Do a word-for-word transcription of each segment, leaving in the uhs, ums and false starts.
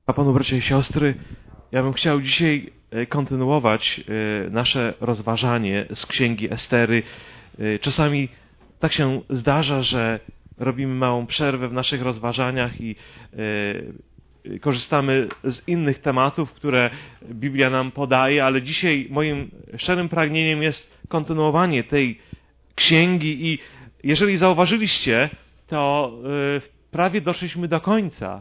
A Panu, bracia i siostry, ja bym chciał dzisiaj kontynuować nasze rozważanie z Księgi Estery. Czasami tak się zdarza, że robimy małą przerwę w naszych rozważaniach i korzystamy z innych tematów, które Biblia nam podaje, ale dzisiaj moim szczerym pragnieniem jest kontynuowanie tej księgi i jeżeli zauważyliście, to prawie doszliśmy do końca.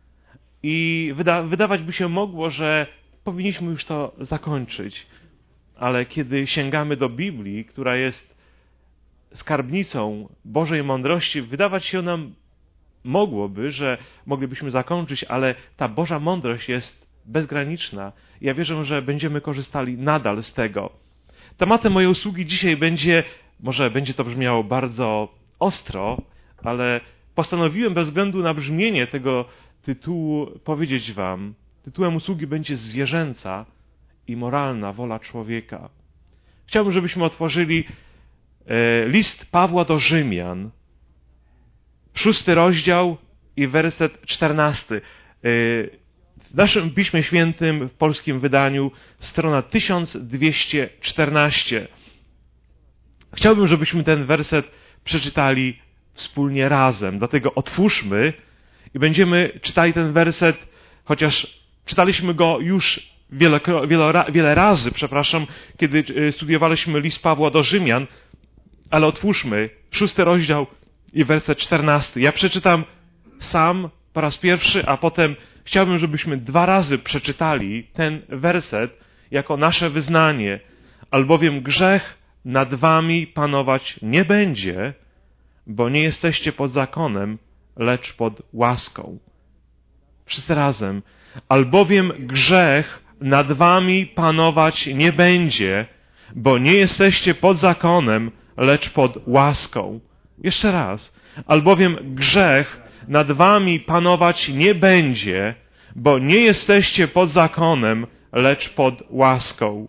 I wyda wydawać by się mogło, że powinniśmy już to zakończyć. Ale kiedy sięgamy do Biblii, która jest skarbnicą Bożej mądrości, wydawać się nam mogłoby, że moglibyśmy zakończyć, ale ta Boża mądrość jest bezgraniczna. Ja wierzę, że będziemy korzystali nadal z tego. Tematem mojej usługi dzisiaj będzie, może będzie to brzmiało bardzo ostro, ale postanowiłem bez względu na brzmienie tego tytułu powiedzieć wam. Tytułem usługi będzie zwierzęca i moralna wola człowieka. Chciałbym, żebyśmy otworzyli e, list Pawła do Rzymian, szósty rozdział i werset czternasty. E, w naszym Piśmie Świętym, w polskim wydaniu, strona tysiąc dwieście czternaście. Chciałbym, żebyśmy ten werset przeczytali wspólnie razem. Dlatego otwórzmy i będziemy czytali ten werset, chociaż czytaliśmy go już wiele, wiele, wiele razy, przepraszam, kiedy studiowaliśmy list Pawła do Rzymian, ale otwórzmy szósty rozdział i werset czternasty. Ja przeczytam sam po raz pierwszy, a potem chciałbym, żebyśmy dwa razy przeczytali ten werset jako nasze wyznanie. Albowiem grzech nad wami panować nie będzie, bo nie jesteście pod zakonem, lecz pod łaską. Wszyscy razem. Albowiem grzech nad wami panować nie będzie, bo nie jesteście pod zakonem, lecz pod łaską. Jeszcze raz. Albowiem grzech nad wami panować nie będzie, bo nie jesteście pod zakonem, lecz pod łaską.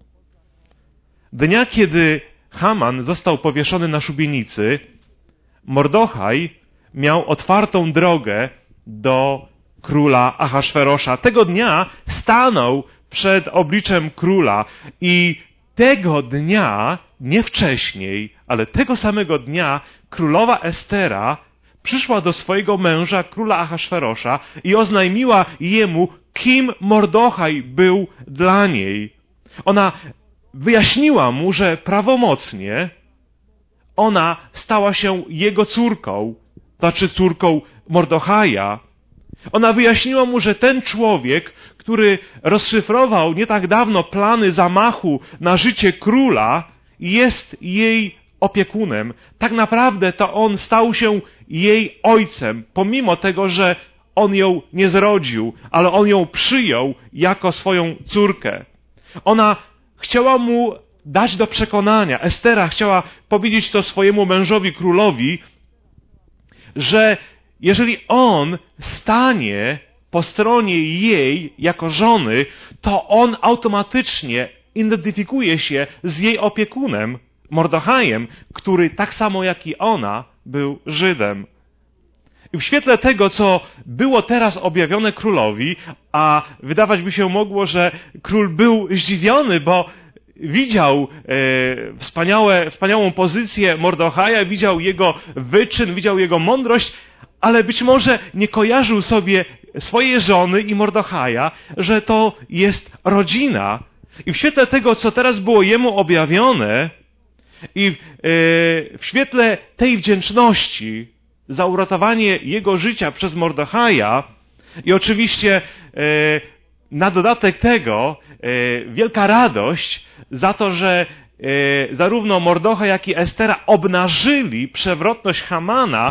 Dnia, kiedy Haman został powieszony na szubienicy, Mordochaj miał otwartą drogę do króla Ahasferosza. Tego dnia stanął przed obliczem króla i tego dnia, nie wcześniej, ale tego samego dnia królowa Estera przyszła do swojego męża, króla Ahasferosza i oznajmiła jemu, kim Mordochaj był dla niej. Ona wyjaśniła mu, że prawomocnie ona stała się jego córką, znaczy córką Mordochaja. Ona wyjaśniła mu, że ten człowiek, który rozszyfrował nie tak dawno plany zamachu na życie króla, jest jej opiekunem. Tak naprawdę to on stał się jej ojcem, pomimo tego, że on ją nie zrodził, ale on ją przyjął jako swoją córkę. Ona chciała mu dać do przekonania, Estera chciała powiedzieć to swojemu mężowi królowi, że jeżeli on stanie po stronie jej jako żony, to on automatycznie identyfikuje się z jej opiekunem, Mordochajem, który tak samo jak i ona był Żydem. I w świetle tego, co było teraz objawione królowi, a wydawać by się mogło, że król był zdziwiony, bo widział e, wspaniałe, wspaniałą pozycję Mordochaja, widział jego wyczyn, widział jego mądrość, ale być może nie kojarzył sobie swojej żony i Mordochaja, że to jest rodzina. I w świetle tego, co teraz było jemu objawione i e, w świetle tej wdzięczności za uratowanie jego życia przez Mordochaja i oczywiście e, na dodatek tego e, wielka radość za to, że e, zarówno Mordochaj, jak i Estera obnażyli przewrotność Hamana,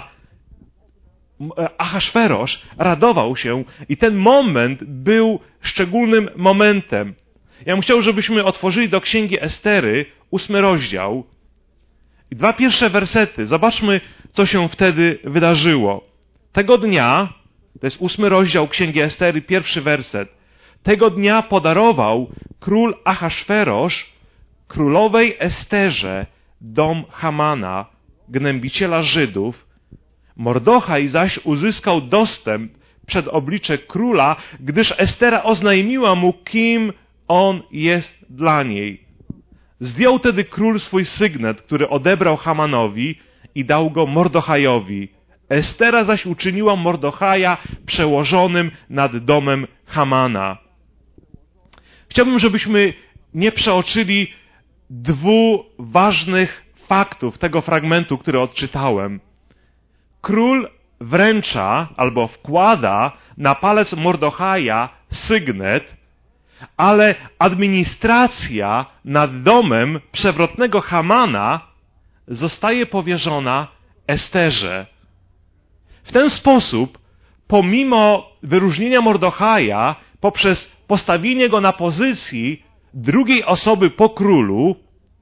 Ahasferosz radował się i ten moment był szczególnym momentem. Ja bym chciał, żebyśmy otworzyli do Księgi Estery, ósmy rozdział i dwa pierwsze wersety. Zobaczmy, co się wtedy wydarzyło. Tego dnia, to jest ósmy rozdział Księgi Estery, pierwszy werset. Tego dnia podarował król Ahasferosz królowej Esterze dom Hamana, gnębiciela Żydów. Mordochaj zaś uzyskał dostęp przed oblicze króla, gdyż Estera oznajmiła mu, kim on jest dla niej. Zdjął tedy król swój sygnet, który odebrał Hamanowi i dał go Mordochajowi. Estera zaś uczyniła Mordochaja przełożonym nad domem Hamana. Chciałbym, żebyśmy nie przeoczyli dwóch ważnych faktów tego fragmentu, który odczytałem. Król wręcza albo wkłada na palec Mordochaja sygnet, ale administracja nad domem przewrotnego Hamana zostaje powierzona Esterze. W ten sposób, pomimo wyróżnienia Mordochaja poprzez postawienie go na pozycji drugiej osoby po królu,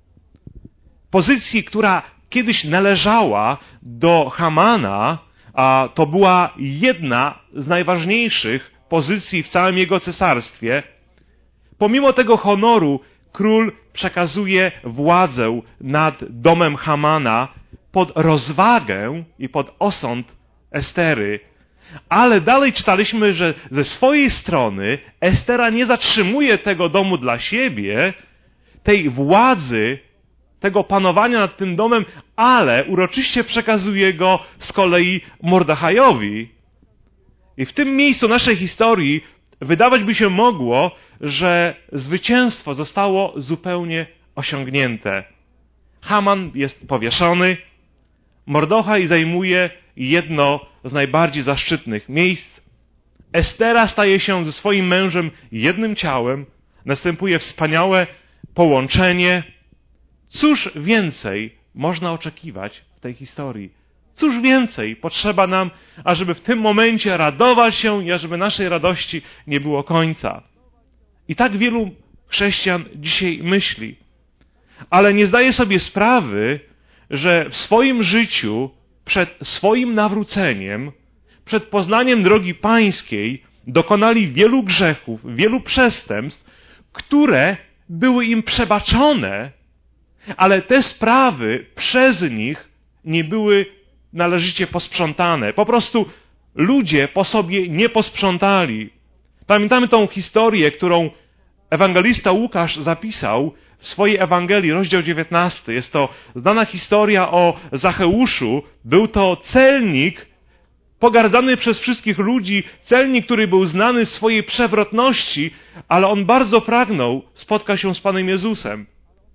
pozycji, która kiedyś należała do Hamana, a to była jedna z najważniejszych pozycji w całym jego cesarstwie, pomimo tego honoru król przekazuje władzę nad domem Hamana pod rozwagę i pod osąd Estery. Ale dalej czytaliśmy, że ze swojej strony Estera nie zatrzymuje tego domu dla siebie, tej władzy, tego panowania nad tym domem, ale uroczyście przekazuje go z kolei Mordochajowi. I w tym miejscu naszej historii wydawać by się mogło, że zwycięstwo zostało zupełnie osiągnięte. Haman jest powieszony, Mordochaj zajmuje jedno z najbardziej zaszczytnych miejsc. Estera staje się ze swoim mężem jednym ciałem. Następuje wspaniałe połączenie. Cóż więcej można oczekiwać w tej historii? Cóż więcej potrzeba nam, ażeby w tym momencie radować się i ażeby naszej radości nie było końca? I tak wielu chrześcijan dzisiaj myśli, ale nie zdaje sobie sprawy, że w swoim życiu, przed swoim nawróceniem, przed poznaniem drogi pańskiej, dokonali wielu grzechów, wielu przestępstw, które były im przebaczone, ale te sprawy przez nich nie były należycie posprzątane. Po prostu ludzie po sobie nie posprzątali. Pamiętamy tą historię, którą ewangelista Łukasz zapisał w swojej Ewangelii, rozdział dziewiętnasty. Jest to znana historia o Zacheuszu. Był to celnik, pogardzany przez wszystkich ludzi, celnik, który był znany z swojej przewrotności, ale on bardzo pragnął spotkać się z Panem Jezusem.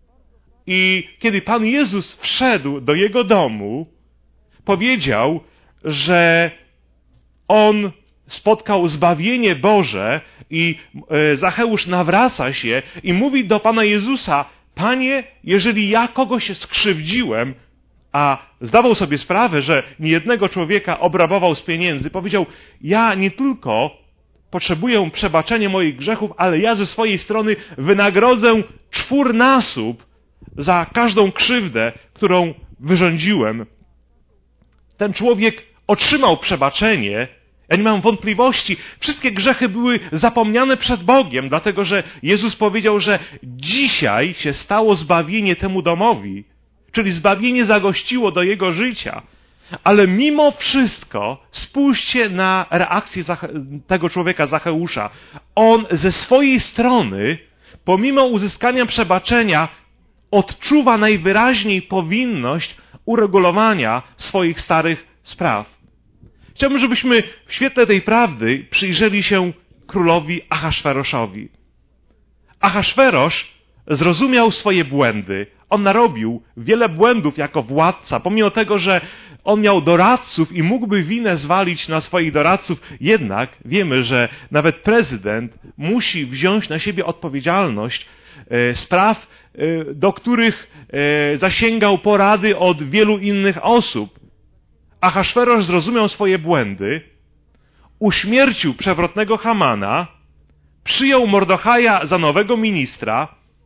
I kiedy Pan Jezus wszedł do jego domu, powiedział, że on spotkał zbawienie Boże i Zacheusz nawraca się i mówi do Pana Jezusa: Panie, jeżeli ja kogoś skrzywdziłem, a zdawał sobie sprawę, że niejednego człowieka obrabował z pieniędzy, powiedział: ja nie tylko potrzebuję przebaczenia moich grzechów, ale ja ze swojej strony wynagrodzę czwórnasób za każdą krzywdę, którą wyrządziłem. Ten człowiek otrzymał przebaczenie. Ja nie mam wątpliwości. Wszystkie grzechy były zapomniane przed Bogiem, dlatego że Jezus powiedział, że dzisiaj się stało zbawienie temu domowi, czyli zbawienie zagościło do jego życia. Ale mimo wszystko spójrzcie na reakcję tego człowieka, Zacheusza. On ze swojej strony, pomimo uzyskania przebaczenia, odczuwa najwyraźniej powinność uregulowania swoich starych spraw. Chciałbym, żebyśmy w świetle tej prawdy przyjrzeli się królowi Ahasferoszowi. Ahasferosz zrozumiał swoje błędy. On narobił wiele błędów jako władca, pomimo tego, że on miał doradców i mógłby winę zwalić na swoich doradców. Jednak wiemy, że nawet prezydent musi wziąć na siebie odpowiedzialność e, spraw, e, do których e, zasięgał porady od wielu innych osób. Ahasferosz zrozumiał swoje błędy, uśmiercił przewrotnego Hamana, przyjął Mordochaja za nowego ministra.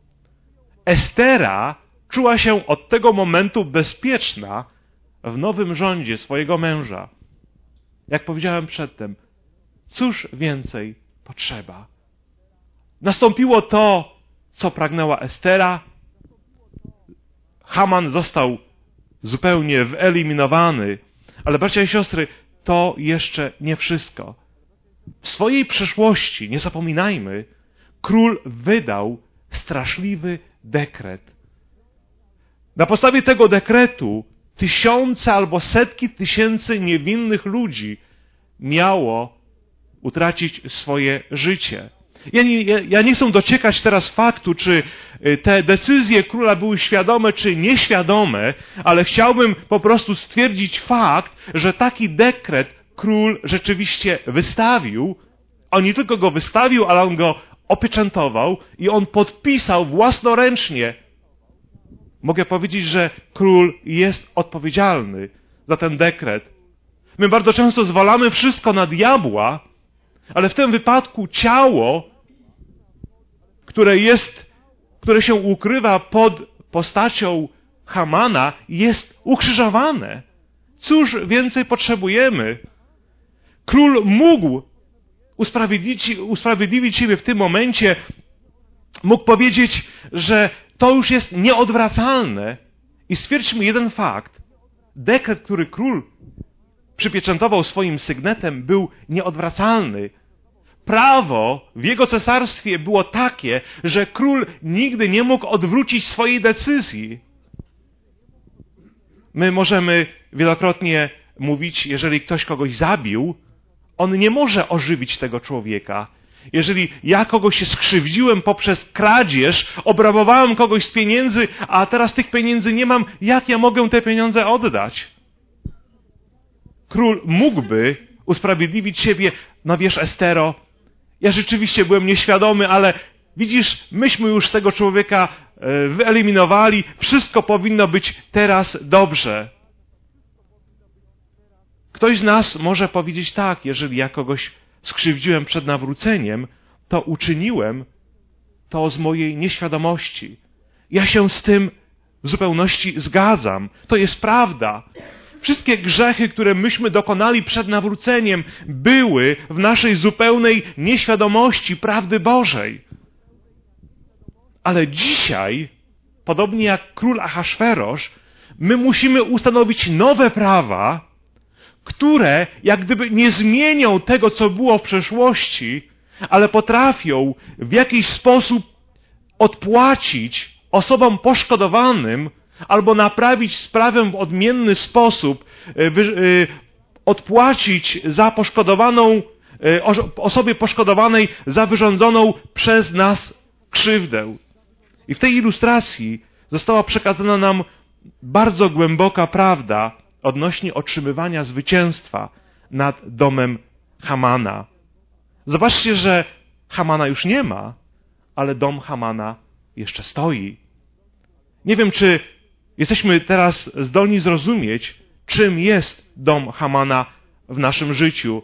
Estera czuła się od tego momentu bezpieczna w nowym rządzie swojego męża. Jak powiedziałem przedtem, cóż więcej potrzeba? Nastąpiło to, co pragnęła Estera. Haman został zupełnie wyeliminowany. Ale bracia i siostry, to jeszcze nie wszystko. W swojej przeszłości, nie zapominajmy, król wydał straszliwy dekret. Na podstawie tego dekretu tysiące albo setki tysięcy niewinnych ludzi miało utracić swoje życie. Ja nie, ja, ja nie chcę dociekać teraz faktu, czy te decyzje króla były świadome, czy nieświadome, ale chciałbym po prostu stwierdzić fakt, że taki dekret król rzeczywiście wystawił. On nie tylko go wystawił, ale on go opieczętował i on podpisał własnoręcznie. Mogę powiedzieć, że król jest odpowiedzialny za ten dekret. My bardzo często zwalamy wszystko na diabła, ale w tym wypadku ciało, które jest, które się ukrywa pod postacią Hamana, jest ukrzyżowane. Cóż więcej potrzebujemy? Król mógł usprawiedliwić, usprawiedliwić siebie w tym momencie, mógł powiedzieć, że to już jest nieodwracalne. I stwierdźmy jeden fakt. Dekret, który król przypieczętował swoim sygnetem, był nieodwracalny. Prawo w jego cesarstwie było takie, że król nigdy nie mógł odwrócić swojej decyzji. My możemy wielokrotnie mówić, jeżeli ktoś kogoś zabił, on nie może ożywić tego człowieka. Jeżeli ja kogoś się skrzywdziłem poprzez kradzież, obrabowałem kogoś z pieniędzy, a teraz tych pieniędzy nie mam, jak ja mogę te pieniądze oddać? Król mógłby usprawiedliwić siebie, no wiesz, Estero, ja rzeczywiście byłem nieświadomy, ale widzisz, myśmy już tego człowieka wyeliminowali, wszystko powinno być teraz dobrze. Ktoś z nas może powiedzieć tak, jeżeli ja kogoś skrzywdziłem przed nawróceniem, to uczyniłem to z mojej nieświadomości. Ja się z tym w zupełności zgadzam. To jest prawda. Wszystkie grzechy, które myśmy dokonali przed nawróceniem, były w naszej zupełnej nieświadomości prawdy Bożej. Ale dzisiaj, podobnie jak król Ahasferosz, my musimy ustanowić nowe prawa, które jak gdyby nie zmienią tego, co było w przeszłości, ale potrafią w jakiś sposób odpłacić osobom poszkodowanym albo naprawić sprawę w odmienny sposób, odpłacić za poszkodowaną, osobie poszkodowanej za wyrządzoną przez nas krzywdę. I w tej ilustracji została przekazana nam bardzo głęboka prawda odnośnie otrzymywania zwycięstwa nad domem Hamana. Zobaczcie, że Hamana już nie ma, ale dom Hamana jeszcze stoi. Nie wiem, czy jesteśmy teraz zdolni zrozumieć, czym jest dom Hamana w naszym życiu.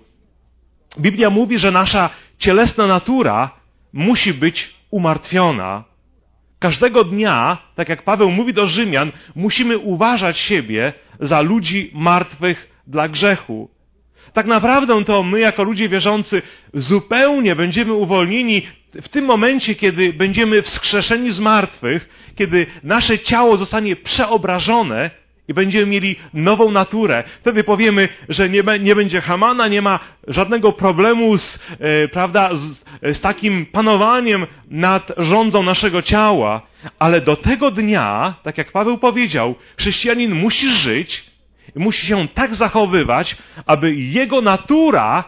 Biblia mówi, że nasza cielesna natura musi być umartwiona. Każdego dnia, tak jak Paweł mówi do Rzymian, musimy uważać siebie za ludzi martwych dla grzechu. Tak naprawdę to my, jako ludzie wierzący, zupełnie będziemy uwolnieni w tym momencie, kiedy będziemy wskrzeszeni z martwych, kiedy nasze ciało zostanie przeobrażone i będziemy mieli nową naturę. Wtedy powiemy, że nie, nie będzie Hamana, nie ma żadnego problemu z, e, prawda, z, z takim panowaniem nad rządzą naszego ciała. Ale do tego dnia, tak jak Paweł powiedział, chrześcijanin musi żyć i musi się tak zachowywać, aby jego natura,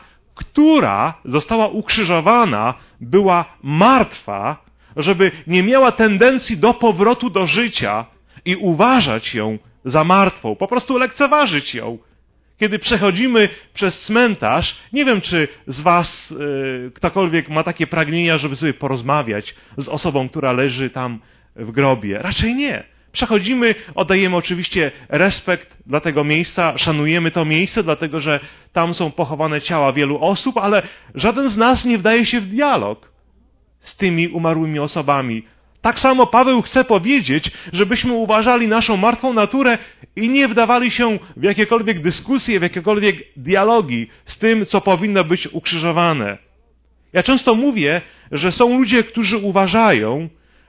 która została ukrzyżowana, była martwa, żeby nie miała tendencji do powrotu do życia i uważać ją za martwą, po prostu lekceważyć ją. Kiedy przechodzimy przez cmentarz, nie wiem, czy z was yy, ktokolwiek ma takie pragnienia, żeby sobie porozmawiać z osobą, która leży tam w grobie. Raczej nie. Przechodzimy, oddajemy oczywiście respekt dla tego miejsca, szanujemy to miejsce, dlatego że tam są pochowane ciała wielu osób, ale żaden z nas nie wdaje się w dialog z tymi umarłymi osobami. Tak samo Paweł chce powiedzieć, żebyśmy uważali naszą martwą naturę i nie wdawali się w jakiekolwiek dyskusje, w jakiekolwiek dialogi z tym, co powinno być ukrzyżowane. Ja często mówię, że są ludzie, którzy uważają,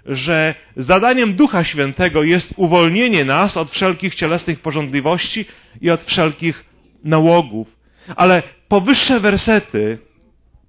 że zadaniem Ducha Świętego jest uwolnienie nas od wszelkich cielesnych pożądliwości i od wszelkich nałogów. Ale powyższe wersety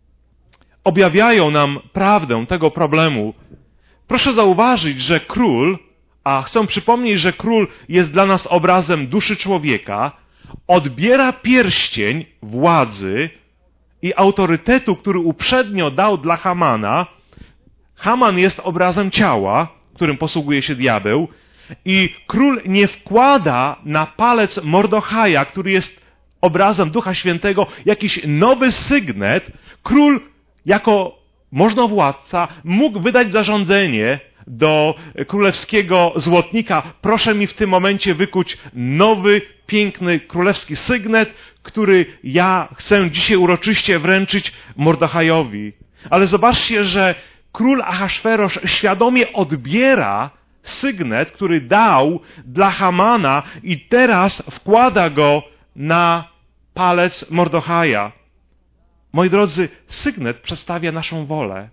objawiają nam prawdę tego problemu. Proszę zauważyć, że król, a chcę przypomnieć, że król jest dla nas obrazem duszy człowieka, odbiera pierścień władzy i autorytetu, który uprzednio dał dla Hamana. Haman jest obrazem ciała, którym posługuje się diabeł, i król nie wkłada na palec Mordechaja, który jest obrazem Ducha Świętego, jakiś nowy sygnet. Król jako możnowładca mógł wydać zarządzenie do królewskiego złotnika: proszę mi w tym momencie wykuć nowy, piękny, królewski sygnet, który ja chcę dzisiaj uroczyście wręczyć Mordechajowi. Ale zobaczcie, że król Ahasferosz świadomie odbiera sygnet, który dał dla Hamana, i teraz wkłada go na palec Mordechaja. Moi drodzy, sygnet przedstawia naszą wolę.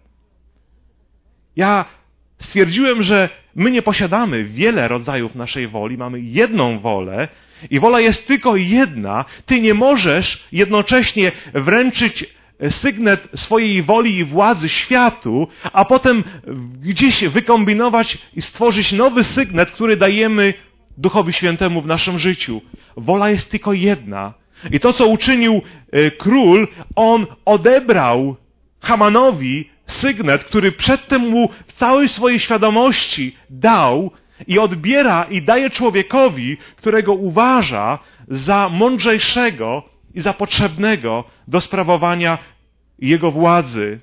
Ja stwierdziłem, że my nie posiadamy wiele rodzajów naszej woli, mamy jedną wolę i wola jest tylko jedna. Ty nie możesz jednocześnie wręczyć sygnet swojej woli i władzy światu, a potem gdzieś wykombinować i stworzyć nowy sygnet, który dajemy Duchowi Świętemu w naszym życiu. Wola jest tylko jedna. I to, co uczynił król, on odebrał Hamanowi sygnet, który przedtem mu w całej swojej świadomości dał, i odbiera i daje człowiekowi, którego uważa za mądrzejszego i za potrzebnego do sprawowania jego władzy.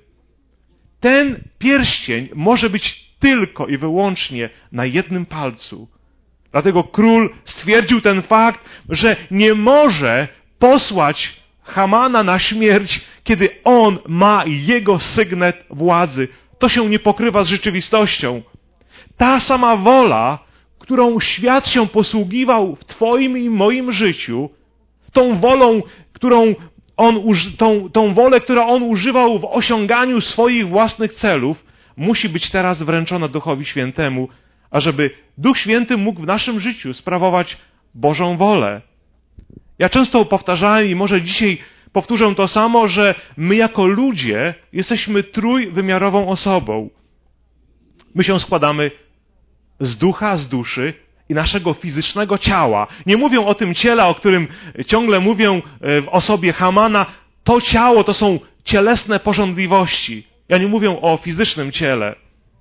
Ten pierścień może być tylko i wyłącznie na jednym palcu. Dlatego król stwierdził ten fakt, że nie może posłać Hamana na śmierć, kiedy on ma jego sygnet władzy. To się nie pokrywa z rzeczywistością. Ta sama wola, którą świat się posługiwał w twoim i moim życiu, tą wolą, którą on, tą, tą wolę, którą on używał w osiąganiu swoich własnych celów, musi być teraz wręczona Duchowi Świętemu, ażeby Duch Święty mógł w naszym życiu sprawować Bożą wolę. Ja często powtarzałem i może dzisiaj powtórzę to samo, że my jako ludzie jesteśmy trójwymiarową osobą. My się składamy z ducha, z duszy i naszego fizycznego ciała. Nie mówię o tym ciele, o którym ciągle mówię w osobie Hamana. To ciało to są cielesne pożądliwości. Ja nie mówię o fizycznym ciele.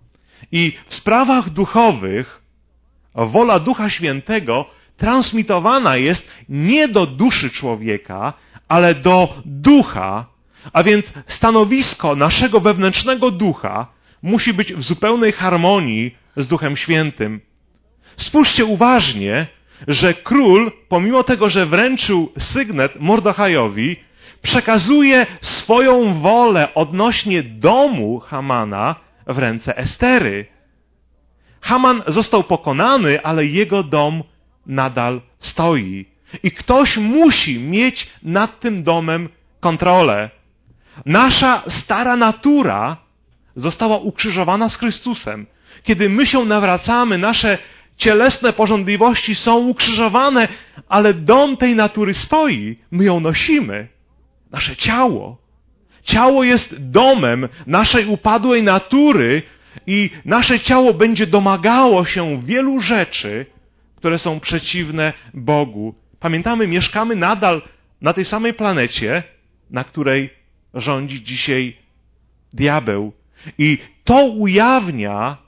I w sprawach duchowych wola Ducha Świętego transmitowana jest nie do duszy człowieka, ale do ducha, a więc stanowisko naszego wewnętrznego ducha musi być w zupełnej harmonii z Duchem Świętym. Spójrzcie uważnie, że król, pomimo tego, że wręczył sygnet Mordechajowi, przekazuje swoją wolę odnośnie domu Hamana w ręce Estery. Haman został pokonany, ale jego dom nadal stoi. I ktoś musi mieć nad tym domem kontrolę. Nasza stara natura została ukrzyżowana z Chrystusem. Kiedy my się nawracamy, nasze cielesne pożądliwości są ukrzyżowane, ale dom tej natury stoi. My ją nosimy. Nasze ciało. Ciało jest domem naszej upadłej natury i nasze ciało będzie domagało się wielu rzeczy, które są przeciwne Bogu. Pamiętamy, mieszkamy nadal na tej samej planecie, na której rządzi dzisiaj diabeł. I to ujawnia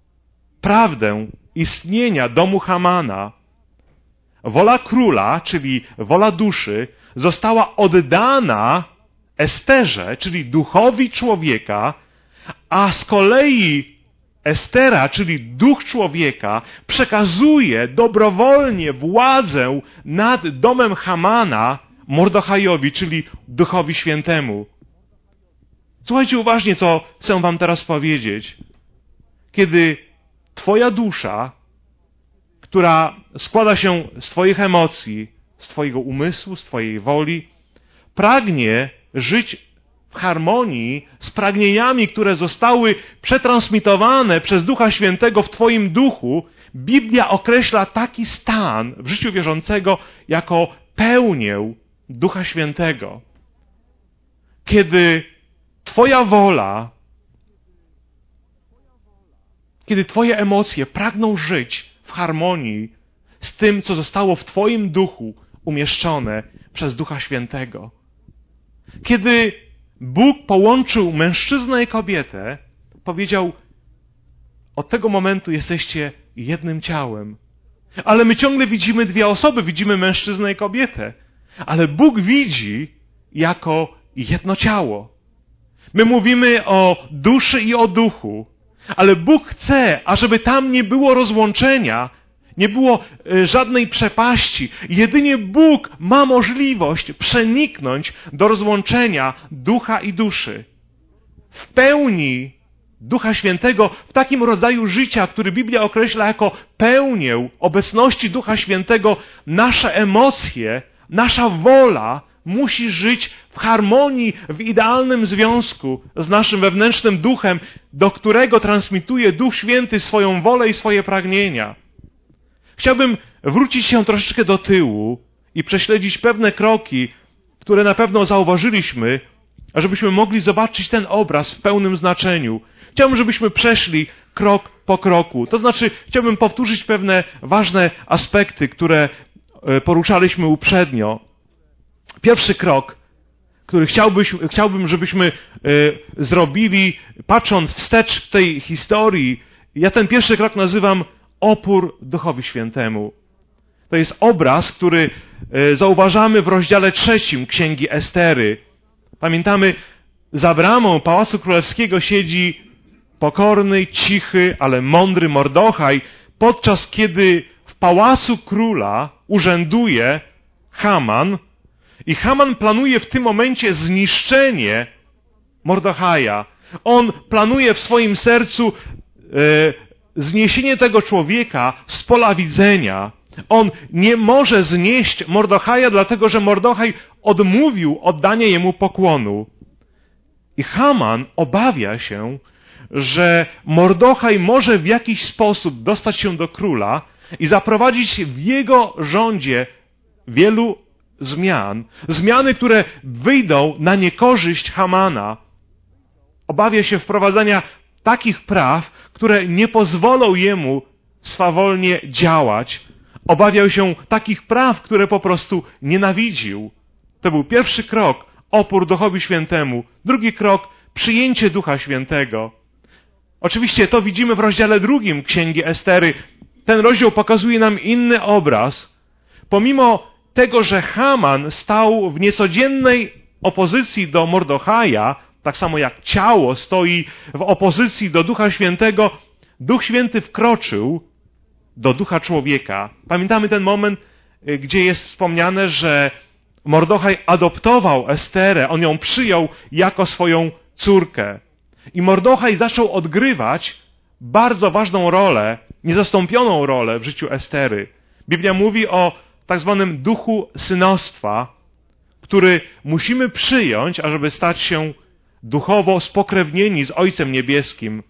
prawdę istnienia domu Hamana. Wola króla, czyli wola duszy, została oddana Esterze, czyli duchowi człowieka, a z kolei Estera, czyli duch człowieka, przekazuje dobrowolnie władzę nad domem Hamana Mordechajowi, czyli Duchowi Świętemu. Słuchajcie uważnie, co chcę wam teraz powiedzieć. Kiedy twoja dusza, która składa się z twoich emocji, z twojego umysłu, z twojej woli, pragnie żyć w harmonii z pragnieniami, które zostały przetransmitowane przez Ducha Świętego w twoim duchu, Biblia określa taki stan w życiu wierzącego jako pełnię Ducha Świętego. Kiedy Twoja wola, kiedy Twoje emocje pragną żyć w harmonii z tym, co zostało w Twoim duchu umieszczone przez Ducha Świętego. Kiedy Bóg połączył mężczyznę i kobietę, powiedział: od tego momentu jesteście jednym ciałem. Ale my ciągle widzimy dwie osoby, widzimy mężczyznę i kobietę. Ale Bóg widzi jako jedno ciało. My mówimy o duszy i o duchu, ale Bóg chce, ażeby tam nie było rozłączenia, nie było żadnej przepaści. Jedynie Bóg ma możliwość przeniknąć do rozłączenia ducha i duszy. W pełni Ducha Świętego, w takim rodzaju życia, który Biblia określa jako pełnię obecności Ducha Świętego, nasze emocje, nasza wola musi żyć w harmonii, w idealnym związku z naszym wewnętrznym duchem, do którego transmituje Duch Święty swoją wolę i swoje pragnienia. Chciałbym wrócić się troszeczkę do tyłu i prześledzić pewne kroki, które na pewno zauważyliśmy, ażebyśmy mogli zobaczyć ten obraz w pełnym znaczeniu. Chciałbym, żebyśmy przeszli krok po kroku. To znaczy, chciałbym powtórzyć pewne ważne aspekty, które poruszaliśmy uprzednio. Pierwszy krok, który chciałbyś, chciałbym, żebyśmy zrobili, patrząc wstecz w tej historii, ja ten pierwszy krok nazywam opór Duchowi Świętemu. To jest obraz, który zauważamy w rozdziale trzecim Księgi Estery. Pamiętamy, za bramą Pałacu Królewskiego siedzi pokorny, cichy, ale mądry Mordochaj, podczas kiedy w Pałacu Króla urzęduje Haman i Haman planuje w tym momencie zniszczenie Mordochaja. On planuje w swoim sercu e, zniesienie tego człowieka z pola widzenia. On nie może znieść Mordochaja, dlatego że Mordochaj odmówił oddania jemu pokłonu. I Haman obawia się, że Mordochaj może w jakiś sposób dostać się do króla i zaprowadzić w jego rządzie wielu zmian. Zmiany, które wyjdą na niekorzyść Hamana. Obawia się wprowadzania takich praw, które nie pozwolą jemu swawolnie działać. Obawiał się takich praw, które po prostu nienawidził. To był pierwszy krok, opór Duchowi Świętemu. Drugi krok, przyjęcie Ducha Świętego. Oczywiście to widzimy w rozdziale drugim Księgi Estery. Ten rozdział pokazuje nam inny obraz. Pomimo tego, że Haman stał w niecodziennej opozycji do Mordochaja, tak samo jak ciało stoi w opozycji do Ducha Świętego, Duch Święty wkroczył do ducha człowieka. Pamiętamy ten moment, gdzie jest wspomniane, że Mordochaj adoptował Esterę, on ją przyjął jako swoją córkę. I Mordochaj zaczął odgrywać bardzo ważną rolę, niezastąpioną rolę w życiu Estery. Biblia mówi o tak zwanym duchu synostwa, który musimy przyjąć, ażeby stać się duchowo spokrewnieni z Ojcem Niebieskim.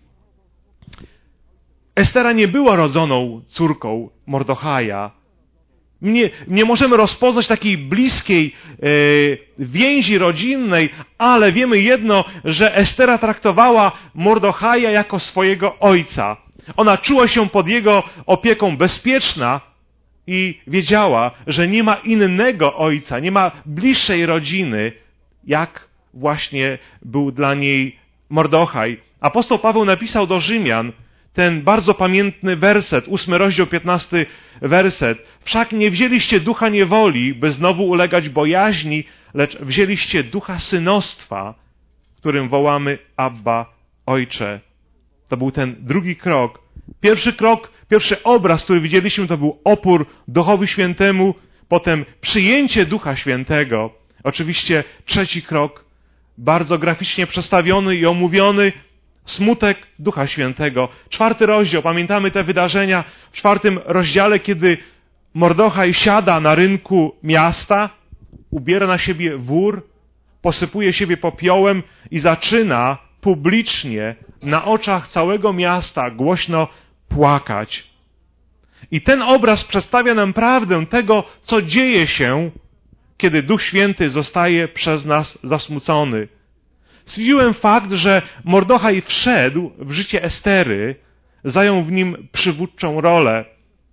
Estera nie była rodzoną córką Mordochaja. Nie, nie możemy rozpoznać takiej bliskiej e, więzi rodzinnej, ale wiemy jedno, że Estera traktowała Mordochaja jako swojego ojca. Ona czuła się pod jego opieką bezpieczna i wiedziała, że nie ma innego ojca, nie ma bliższej rodziny, jak właśnie był dla niej Mordochaj. Apostoł Paweł napisał do Rzymian ten bardzo pamiętny werset, ósmy rozdział, piętnasty werset. Wszak nie wzięliście ducha niewoli, by znowu ulegać bojaźni, lecz wzięliście ducha synostwa, którym wołamy Abba, Ojcze. To był ten drugi krok. Pierwszy krok, pierwszy obraz, który widzieliśmy, to był opór Duchowi Świętemu, potem przyjęcie Ducha Świętego. Oczywiście trzeci krok, bardzo graficznie przedstawiony i omówiony, smutek Ducha Świętego. Czwarty rozdział, pamiętamy te wydarzenia w czwartym rozdziale, kiedy Mordochaj siada na rynku miasta, ubiera na siebie wór, posypuje siebie popiołem i zaczyna publicznie na oczach całego miasta głośno płakać. I ten obraz przedstawia nam prawdę tego, co dzieje się, kiedy Duch Święty zostaje przez nas zasmucony. Stwierdziłem fakt, że Mordochaj wszedł w życie Estery, zajął w nim przywódczą rolę.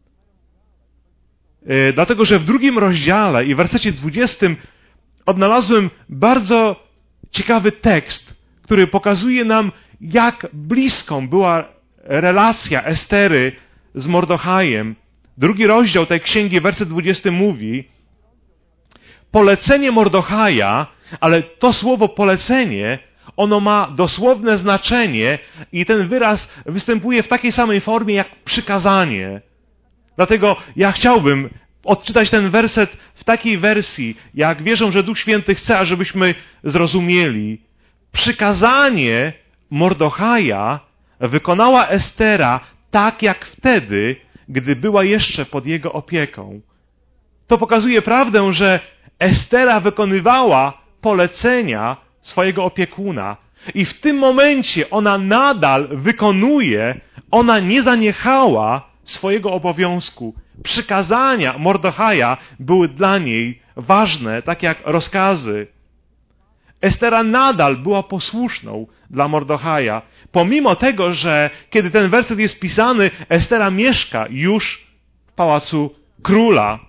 Yy, dlatego, że w drugim rozdziale i w wersecie dwudziestym odnalazłem bardzo ciekawy tekst, który pokazuje nam, jak bliską była relacja Estery z Mordochajem. Drugi rozdział tej księgi, werset dwudziesty mówi: polecenie Mordochaja, ale to słowo polecenie, ono ma dosłowne znaczenie i ten wyraz występuje w takiej samej formie jak przykazanie. Dlatego ja chciałbym odczytać ten werset w takiej wersji, jak wierzę, że Duch Święty chce, ażebyśmy zrozumieli. Przykazanie Mordochaja wykonała Estera tak jak wtedy, gdy była jeszcze pod jego opieką. To pokazuje prawdę, że Estera wykonywała polecenia swojego opiekuna i w tym momencie ona nadal wykonuje, ona nie zaniechała swojego obowiązku. Przykazania Mordochaja były dla niej ważne, tak jak rozkazy. Estera nadal była posłuszną dla Mordochaja, pomimo tego, że kiedy ten werset jest pisany, Estera mieszka już w pałacu króla.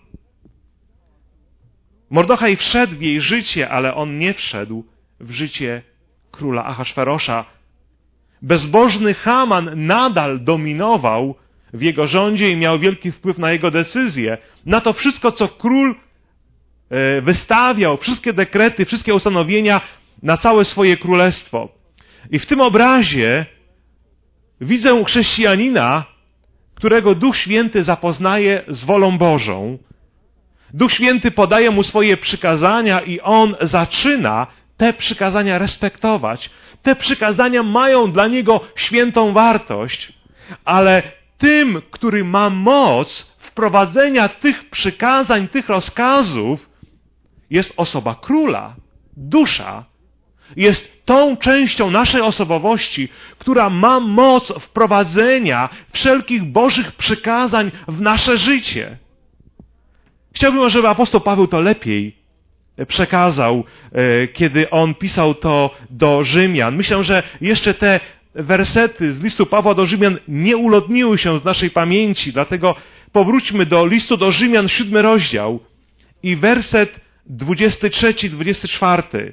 Mordochaj wszedł w jej życie, ale on nie wszedł w życie króla Ahasferosza. Bezbożny Haman nadal dominował w jego rządzie i miał wielki wpływ na jego decyzje. Na to wszystko, co król wystawiał, wszystkie dekrety, wszystkie ustanowienia na całe swoje królestwo. I w tym obrazie widzę chrześcijanina, którego Duch Święty zapoznaje z wolą Bożą. Duch Święty podaje mu swoje przykazania i on zaczyna te przykazania respektować. Te przykazania mają dla niego świętą wartość, ale tym, który ma moc wprowadzenia tych przykazań, tych rozkazów, jest osoba króla, dusza. Jest tą częścią naszej osobowości, która ma moc wprowadzenia wszelkich Bożych przykazań w nasze życie. Chciałbym, żeby apostoł Paweł to lepiej przekazał, kiedy on pisał to do Rzymian. Myślę, że jeszcze te wersety z listu Pawła do Rzymian nie ulotniły się z naszej pamięci, dlatego powróćmy do listu do Rzymian, siódmy rozdział i werset dwudziesty trzeci, dwudziesty czwarty.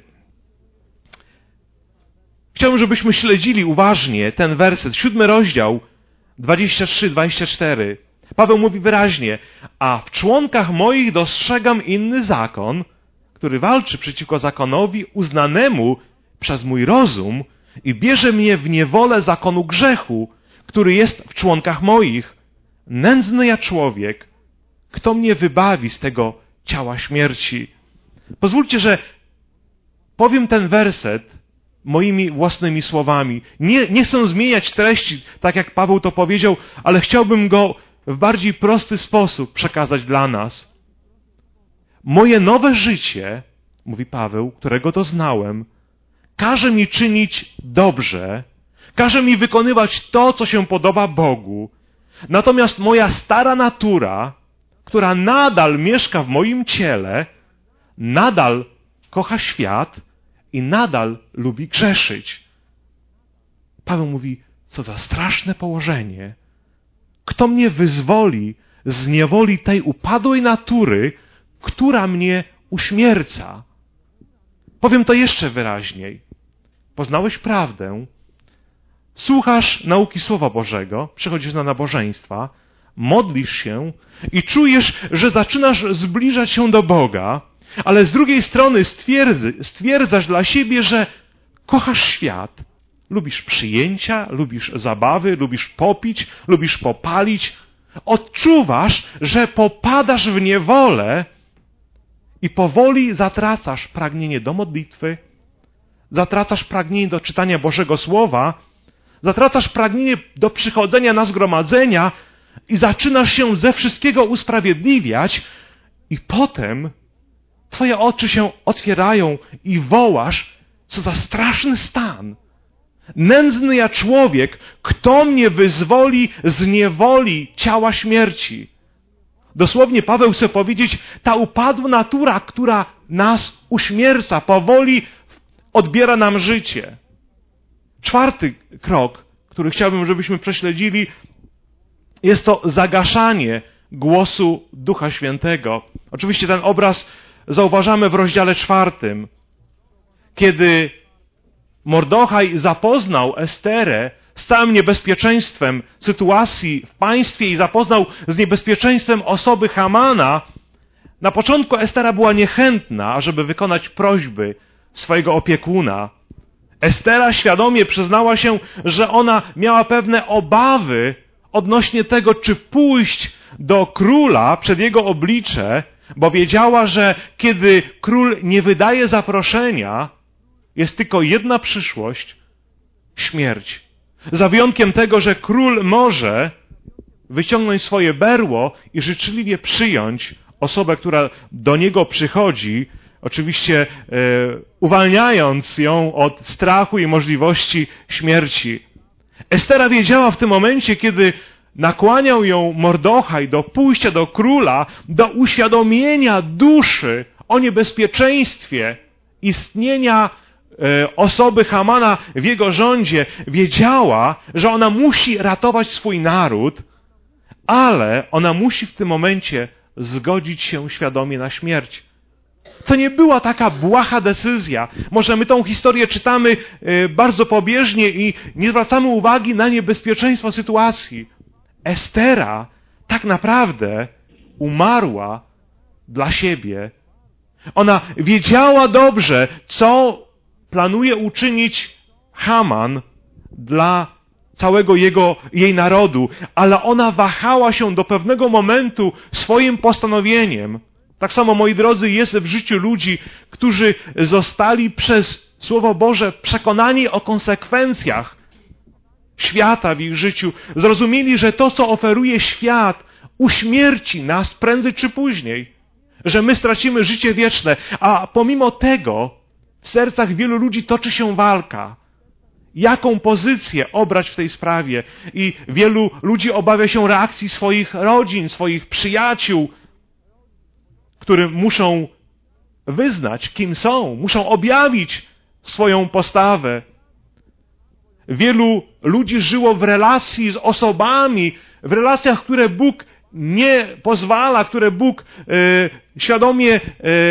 Chciałbym, żebyśmy śledzili uważnie ten werset, siódmy rozdział, dwadzieścia trzy, dwadzieścia cztery. Paweł mówi wyraźnie: a w członkach moich dostrzegam inny zakon, który walczy przeciwko zakonowi uznanemu przez mój rozum i bierze mnie w niewolę zakonu grzechu, który jest w członkach moich. Nędzny ja człowiek, kto mnie wybawi z tego ciała śmierci? Pozwólcie, że powiem ten werset moimi własnymi słowami. Nie, nie chcę zmieniać treści, tak jak Paweł to powiedział, ale chciałbym go w bardziej prosty sposób przekazać dla nas. Moje nowe życie, mówi Paweł, którego doznałem, każe mi czynić dobrze, każe mi wykonywać to, co się podoba Bogu. Natomiast moja stara natura, która nadal mieszka w moim ciele, nadal kocha świat i nadal lubi grzeszyć. Paweł mówi: co za straszne położenie. Kto mnie wyzwoli z niewoli tej upadłej natury, która mnie uśmierca? Powiem to jeszcze wyraźniej. Poznałeś prawdę, słuchasz nauki Słowa Bożego, przychodzisz na nabożeństwa, modlisz się i czujesz, że zaczynasz zbliżać się do Boga, ale z drugiej strony stwierdzy, stwierdzasz dla siebie, że kochasz świat, lubisz przyjęcia, lubisz zabawy, lubisz popić, lubisz popalić. Odczuwasz, że popadasz w niewolę i powoli zatracasz pragnienie do modlitwy, zatracasz pragnienie do czytania Bożego Słowa, zatracasz pragnienie do przychodzenia na zgromadzenia i zaczynasz się ze wszystkiego usprawiedliwiać i potem twoje oczy się otwierają i wołasz: co za straszny stan. Nędzny ja człowiek, kto mnie wyzwoli z niewoli ciała śmierci? Dosłownie Paweł chce powiedzieć, ta upadła natura, która nas uśmierca, powoli odbiera nam życie. Czwarty krok, który chciałbym, żebyśmy prześledzili, jest to zagaszanie głosu Ducha Świętego. Oczywiście ten obraz zauważamy w rozdziale czwartym. Kiedy Mordochaj zapoznał Esterę z całym niebezpieczeństwem sytuacji w państwie i zapoznał z niebezpieczeństwem osoby Hamana, na początku Estera była niechętna, ażeby wykonać prośby swojego opiekuna. Estera świadomie przyznała się, że ona miała pewne obawy odnośnie tego, czy pójść do króla przed jego oblicze, bo wiedziała, że kiedy król nie wydaje zaproszenia, jest tylko jedna przyszłość – śmierć. Za wyjątkiem tego, że król może wyciągnąć swoje berło i życzliwie przyjąć osobę, która do niego przychodzi, oczywiście e, uwalniając ją od strachu i możliwości śmierci. Estera wiedziała w tym momencie, kiedy nakłaniał ją Mordochaj do pójścia do króla, do uświadomienia duszy o niebezpieczeństwie istnienia e, osoby Hamana w jego rządzie, wiedziała, że ona musi ratować swój naród, ale ona musi w tym momencie zgodzić się świadomie na śmierć. To nie była taka błaha decyzja. Może my tą historię czytamy bardzo pobieżnie i nie zwracamy uwagi na niebezpieczeństwo sytuacji. Estera tak naprawdę umarła dla siebie. Ona wiedziała dobrze, co planuje uczynić Haman dla całego jego, jej narodu, ale ona wahała się do pewnego momentu swoim postanowieniem. Tak samo, moi drodzy, jest w życiu ludzi, którzy zostali przez Słowo Boże przekonani o konsekwencjach świata w ich życiu. Zrozumieli, że to, co oferuje świat, uśmierci nas prędzej czy później. Że my stracimy życie wieczne, a pomimo tego w sercach wielu ludzi toczy się walka. Jaką pozycję obrać w tej sprawie? I wielu ludzi obawia się reakcji swoich rodzin, swoich przyjaciół, którym muszą wyznać, kim są, muszą objawić swoją postawę. Wielu ludzi żyło w relacji z osobami, w relacjach, które Bóg nie pozwala, które Bóg e, świadomie e,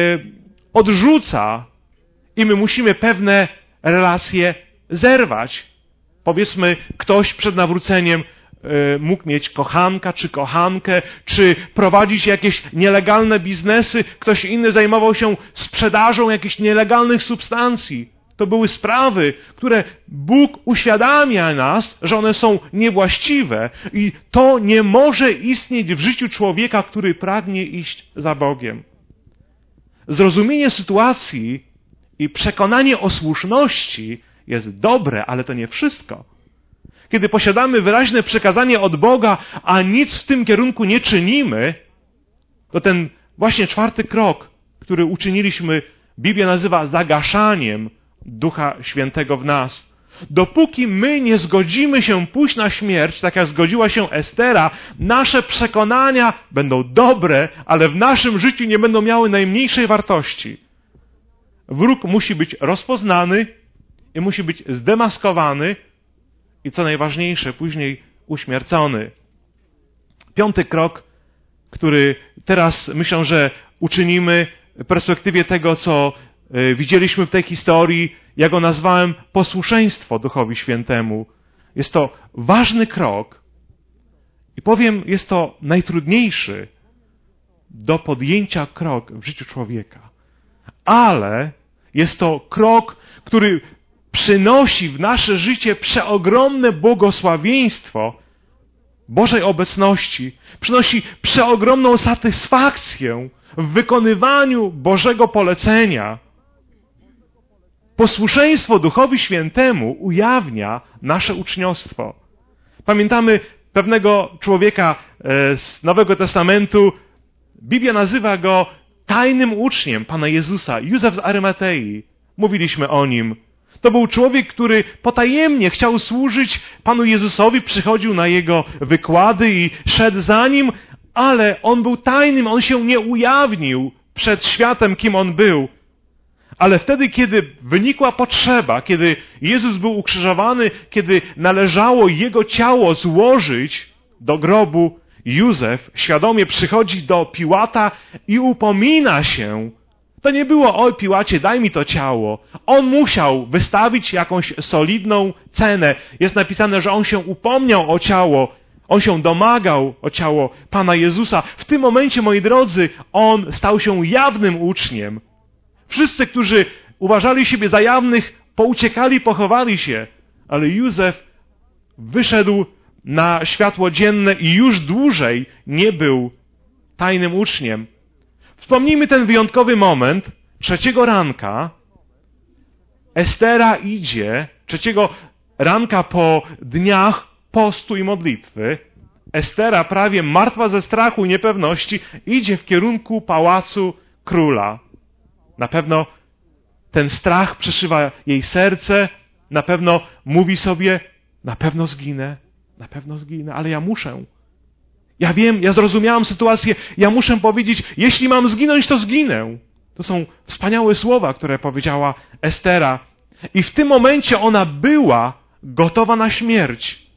odrzuca i my musimy pewne relacje zerwać. Powiedzmy, ktoś przed nawróceniem mógł mieć kochanka czy kochankę, czy prowadzić jakieś nielegalne biznesy, ktoś inny zajmował się sprzedażą jakichś nielegalnych substancji. To były sprawy, które Bóg uświadamia nas, że one są niewłaściwe i to nie może istnieć w życiu człowieka, który pragnie iść za Bogiem. Zrozumienie sytuacji i przekonanie o słuszności jest dobre, ale to nie wszystko. Kiedy posiadamy wyraźne przekazanie od Boga, a nic w tym kierunku nie czynimy, to ten właśnie czwarty krok, który uczyniliśmy, Biblia nazywa zagaszaniem Ducha Świętego w nas. Dopóki my nie zgodzimy się pójść na śmierć, tak jak zgodziła się Estera, nasze przekonania będą dobre, ale w naszym życiu nie będą miały najmniejszej wartości. Wróg musi być rozpoznany i musi być zdemaskowany i co najważniejsze, później uśmiercony. Piąty krok, który teraz myślę, że uczynimy w perspektywie tego, co widzieliśmy w tej historii, ja go nazwałem posłuszeństwo Duchowi Świętemu. Jest to ważny krok i powiem, jest to najtrudniejszy do podjęcia krok w życiu człowieka. Ale jest to krok, który przynosi w nasze życie przeogromne błogosławieństwo Bożej obecności, przynosi przeogromną satysfakcję w wykonywaniu Bożego polecenia. Posłuszeństwo Duchowi Świętemu ujawnia nasze uczniostwo. Pamiętamy pewnego człowieka z Nowego Testamentu, Biblia nazywa go tajnym uczniem Pana Jezusa, Józef z Arymatei. Mówiliśmy o nim. To był człowiek, który potajemnie chciał służyć Panu Jezusowi, przychodził na Jego wykłady i szedł za Nim, ale on był tajnym, on się nie ujawnił przed światem, kim on był. Ale wtedy, kiedy wynikła potrzeba, kiedy Jezus był ukrzyżowany, kiedy należało Jego ciało złożyć do grobu, Józef świadomie przychodzi do Piłata i upomina się. To nie było: oj Piłacie, daj mi to ciało. On musiał wystawić jakąś solidną cenę. Jest napisane, że on się upomniał o ciało. On się domagał o ciało Pana Jezusa. W tym momencie, moi drodzy, on stał się jawnym uczniem. Wszyscy, którzy uważali siebie za jawnych, pouciekali, pochowali się. Ale Józef wyszedł na światło dzienne i już dłużej nie był tajnym uczniem. Wspomnijmy ten wyjątkowy moment. Trzeciego ranka Estera idzie, trzeciego ranka po dniach postu i modlitwy, Estera, prawie martwa ze strachu i niepewności, idzie w kierunku pałacu króla. Na pewno ten strach przeszywa jej serce, na pewno mówi sobie: na pewno zginę, na pewno zginę, ale ja muszę. Ja wiem, ja zrozumiałam sytuację, ja muszę powiedzieć: jeśli mam zginąć, to zginę. To są wspaniałe słowa, które powiedziała Estera. I w tym momencie ona była gotowa na śmierć.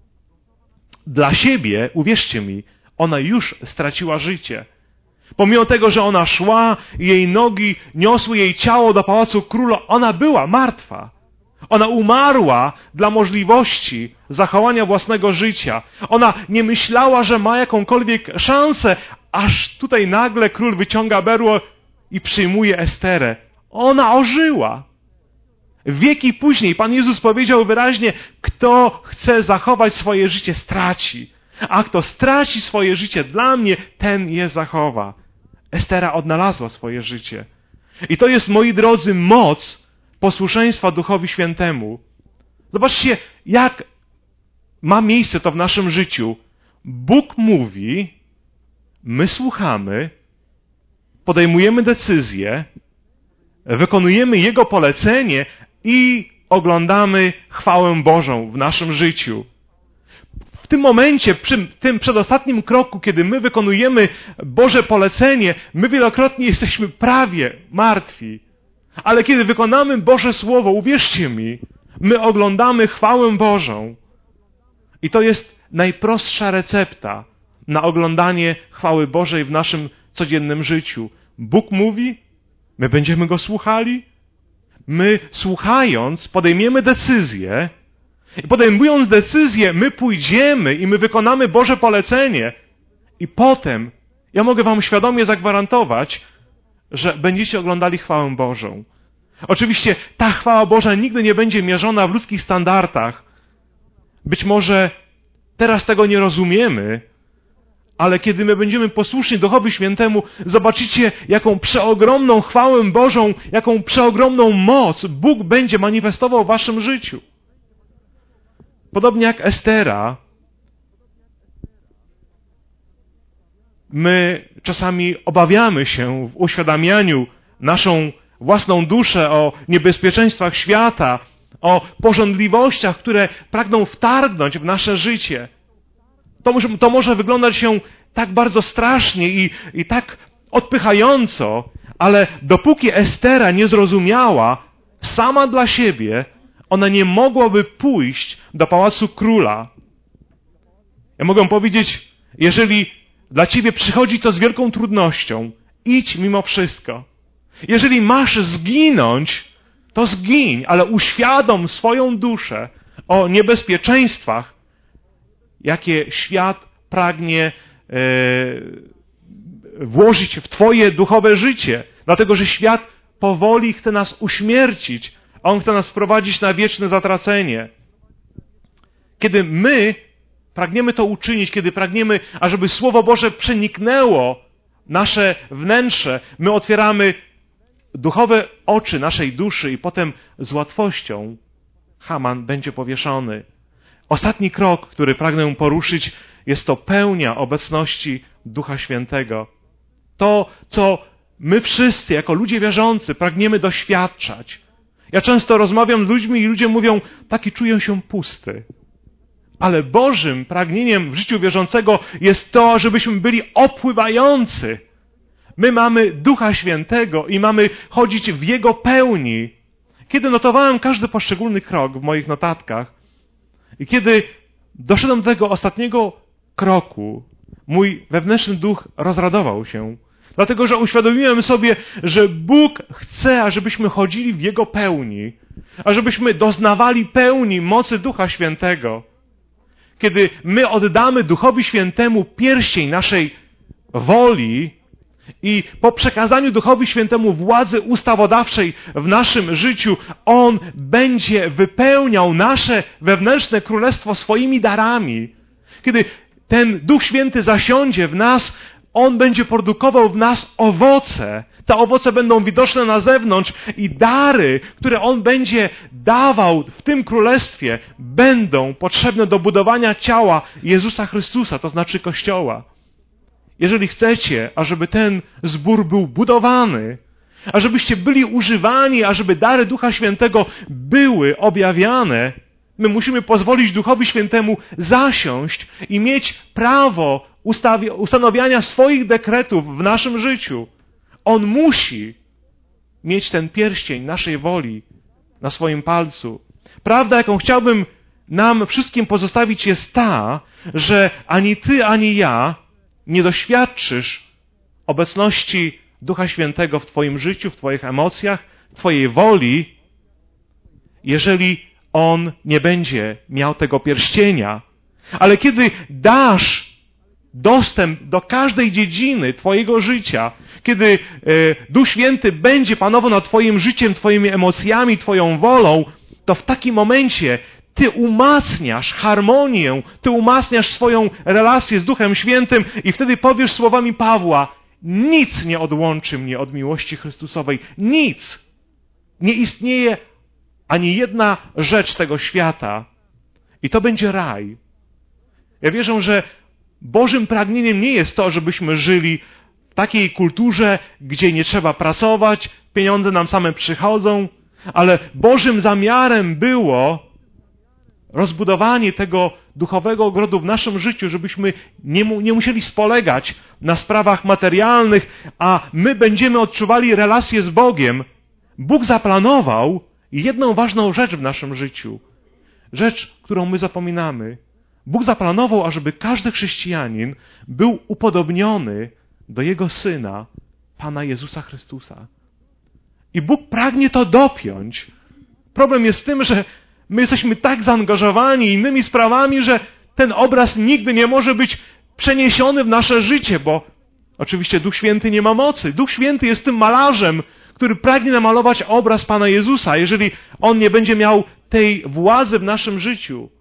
Dla siebie, uwierzcie mi, ona już straciła życie. Pomimo tego, że ona szła i jej nogi niosły jej ciało do pałacu króla, ona była martwa. Ona umarła dla możliwości zachowania własnego życia. Ona nie myślała, że ma jakąkolwiek szansę, aż tutaj nagle król wyciąga berło i przyjmuje Esterę. Ona ożyła. Wieki później Pan Jezus powiedział wyraźnie: kto chce zachować swoje życie, straci. A kto straci swoje życie dla mnie, ten je zachowa. Estera odnalazła swoje życie. I to jest, moi drodzy, moc posłuszeństwa Duchowi Świętemu. Zobaczcie, jak ma miejsce to w naszym życiu. Bóg mówi, my słuchamy, podejmujemy decyzję, wykonujemy Jego polecenie i oglądamy chwałę Bożą w naszym życiu. W tym momencie, przy tym przedostatnim kroku, kiedy my wykonujemy Boże polecenie, my wielokrotnie jesteśmy prawie martwi. Ale kiedy wykonamy Boże Słowo, uwierzcie mi, my oglądamy chwałę Bożą. I to jest najprostsza recepta na oglądanie chwały Bożej w naszym codziennym życiu. Bóg mówi, my będziemy Go słuchali, my słuchając podejmiemy decyzję i podejmując decyzję my pójdziemy i my wykonamy Boże polecenie i potem ja mogę wam świadomie zagwarantować, że będziecie oglądali chwałę Bożą. Oczywiście ta chwała Boża nigdy nie będzie mierzona w ludzkich standardach. Być może teraz tego nie rozumiemy, ale kiedy my będziemy posłuszni Duchowi Świętemu, zobaczycie, jaką przeogromną chwałę Bożą, jaką przeogromną moc Bóg będzie manifestował w waszym życiu. Podobnie jak Estera, my czasami obawiamy się w uświadamianiu naszą własną duszę o niebezpieczeństwach świata, o pożądliwościach, które pragną wtargnąć w nasze życie. To może, to może wyglądać się tak bardzo strasznie i, i tak odpychająco, ale dopóki Estera nie zrozumiała sama dla siebie, ona nie mogłaby pójść do pałacu króla. Ja mogę powiedzieć, jeżeli dla ciebie przychodzi to z wielką trudnością, idź mimo wszystko. Jeżeli masz zginąć, to zgiń, ale uświadom swoją duszę o niebezpieczeństwach, jakie świat pragnie e, włożyć w twoje duchowe życie. Dlatego, że świat powoli chce nas uśmiercić, a on chce nas wprowadzić na wieczne zatracenie. Kiedy my pragniemy to uczynić, kiedy pragniemy, ażeby Słowo Boże przeniknęło nasze wnętrze, my otwieramy duchowe oczy naszej duszy i potem z łatwością Haman będzie powieszony. Ostatni krok, który pragnę poruszyć, jest to pełnia obecności Ducha Świętego. To, co my wszyscy, jako ludzie wierzący, pragniemy doświadczać. Ja często rozmawiam z ludźmi i ludzie mówią, taki czuję się pusty. Ale Bożym pragnieniem w życiu wierzącego jest to, żebyśmy byli opływający. My mamy Ducha Świętego i mamy chodzić w Jego pełni. Kiedy notowałem każdy poszczególny krok w moich notatkach i kiedy doszedłem do tego ostatniego kroku, mój wewnętrzny duch rozradował się. Dlatego, że uświadomiłem sobie, że Bóg chce, ażebyśmy chodzili w Jego pełni, ażebyśmy doznawali pełni mocy Ducha Świętego. Kiedy my oddamy Duchowi Świętemu pierścień naszej woli i po przekazaniu Duchowi Świętemu władzy ustawodawczej w naszym życiu, On będzie wypełniał nasze wewnętrzne królestwo swoimi darami. Kiedy ten Duch Święty zasiądzie w nas, On będzie produkował w nas owoce. Te owoce będą widoczne na zewnątrz i dary, które On będzie dawał w tym królestwie, będą potrzebne do budowania ciała Jezusa Chrystusa, to znaczy Kościoła. Jeżeli chcecie, ażeby ten zbór był budowany, ażebyście byli używani, ażeby dary Ducha Świętego były objawiane, my musimy pozwolić Duchowi Świętemu zasiąść i mieć prawo ustawi- ustanawiania swoich dekretów w naszym życiu. On musi mieć ten pierścień naszej woli na swoim palcu. Prawda, jaką chciałbym nam wszystkim pozostawić, jest ta, że ani ty, ani ja nie doświadczysz obecności Ducha Świętego w twoim życiu, w twoich emocjach, w twojej woli, jeżeli On nie będzie miał tego pierścienia. Ale kiedy dasz dostęp do każdej dziedziny twojego życia, kiedy e, Duch Święty będzie panował nad twoim życiem, twoimi emocjami, twoją wolą, to w takim momencie ty umacniasz harmonię, ty umacniasz swoją relację z Duchem Świętym i wtedy powiesz słowami Pawła: nic nie odłączy mnie od miłości Chrystusowej. Nic. Nie istnieje ani jedna rzecz tego świata. I to będzie raj. Ja wierzę, że Bożym pragnieniem nie jest to, żebyśmy żyli w takiej kulturze, gdzie nie trzeba pracować, pieniądze nam same przychodzą, ale Bożym zamiarem było rozbudowanie tego duchowego ogrodu w naszym życiu, żebyśmy nie, mu, nie musieli spolegać na sprawach materialnych, a my będziemy odczuwali relacje z Bogiem. Bóg zaplanował jedną ważną rzecz w naszym życiu. Rzecz, którą my zapominamy. Bóg zaplanował, ażeby każdy chrześcijanin był upodobniony do Jego Syna, Pana Jezusa Chrystusa. I Bóg pragnie to dopiąć. Problem jest w tym, że my jesteśmy tak zaangażowani innymi sprawami, że ten obraz nigdy nie może być przeniesiony w nasze życie, bo oczywiście Duch Święty nie ma mocy. Duch Święty jest tym malarzem, który pragnie namalować obraz Pana Jezusa. Jeżeli On nie będzie miał tej władzy w naszym życiu,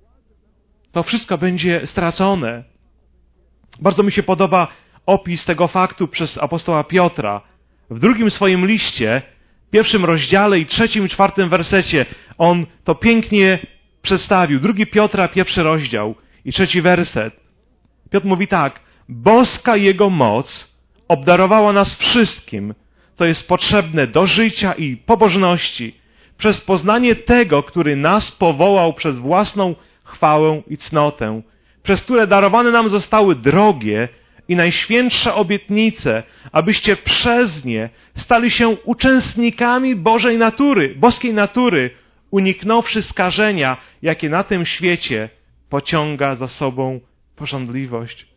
to wszystko będzie stracone. Bardzo mi się podoba opis tego faktu przez apostoła Piotra. W drugim swoim liście, pierwszym rozdziale i trzecim i czwartym wersecie, on to pięknie przedstawił. Drugi Piotra, pierwszy rozdział i trzeci werset. Piotr mówi tak: boska Jego moc obdarowała nas wszystkim, co jest potrzebne do życia i pobożności, przez poznanie tego, który nas powołał przez własną chwałę i cnotę, przez które darowane nam zostały drogie i najświętsze obietnice, abyście przez nie stali się uczestnikami Bożej natury, boskiej natury, uniknąwszy skażenia, jakie na tym świecie pociąga za sobą pożądliwość.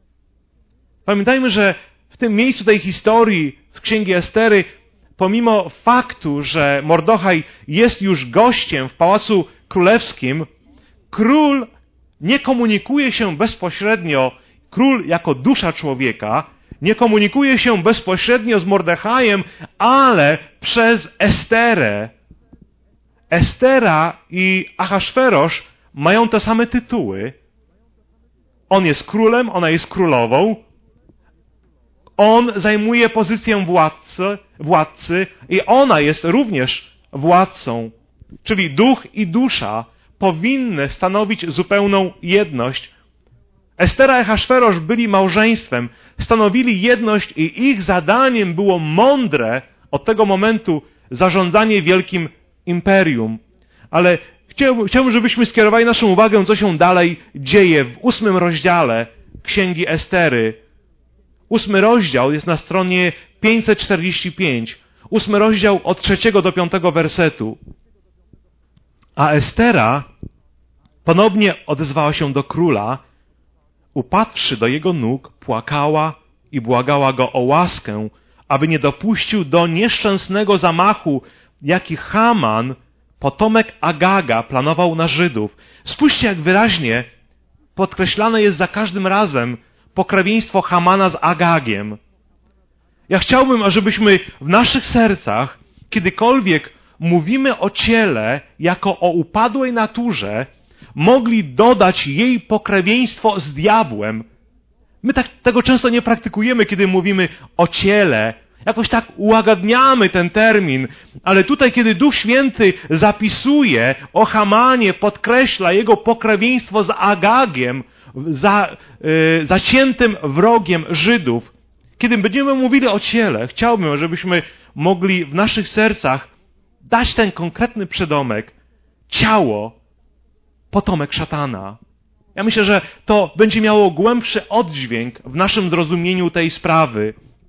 Pamiętajmy, że w tym miejscu tej historii z Księgi Estery, pomimo faktu, że Mordochaj jest już gościem w Pałacu Królewskim, król nie komunikuje się bezpośrednio, król jako dusza człowieka, nie komunikuje się bezpośrednio z Mordechajem, ale przez Esterę. Estera i Ahasferosz mają te same tytuły. On jest królem, ona jest królową. On zajmuje pozycję władcy, władcy i ona jest również władcą. Czyli duch i dusza powinny stanowić zupełną jedność. Estera i Ahasferosz byli małżeństwem, stanowili jedność i ich zadaniem było mądre od tego momentu zarządzanie wielkim imperium. Ale chciałbym, chciałbym, żebyśmy skierowali naszą uwagę, co się dalej dzieje w ósmym rozdziale Księgi Estery. Ósmy rozdział jest na stronie pięćset czterdzieści pięć. Ósmy rozdział od trzeciego do piątego wersetu. A Estera ponownie odezwała się do króla, upadłszy do jego nóg, płakała i błagała go o łaskę, aby nie dopuścił do nieszczęsnego zamachu, jaki Haman, potomek Agaga, planował na Żydów. Spójrzcie, jak wyraźnie podkreślane jest za każdym razem pokrewieństwo Hamana z Agagiem. Ja chciałbym, ażebyśmy w naszych sercach, kiedykolwiek mówimy o ciele jako o upadłej naturze, mogli dodać jej pokrewieństwo z diabłem. My tak, tego często nie praktykujemy, kiedy mówimy o ciele. Jakoś tak ułagadniamy ten termin, ale tutaj, kiedy Duch Święty zapisuje o Hamanie, podkreśla jego pokrewieństwo z Agagiem, za, yy, zaciętym wrogiem Żydów. Kiedy będziemy mówili o ciele, chciałbym, żebyśmy mogli w naszych sercach dać ten konkretny przydomek ciało, potomek szatana. Ja myślę, że to będzie miało głębszy oddźwięk w naszym zrozumieniu tej sprawy.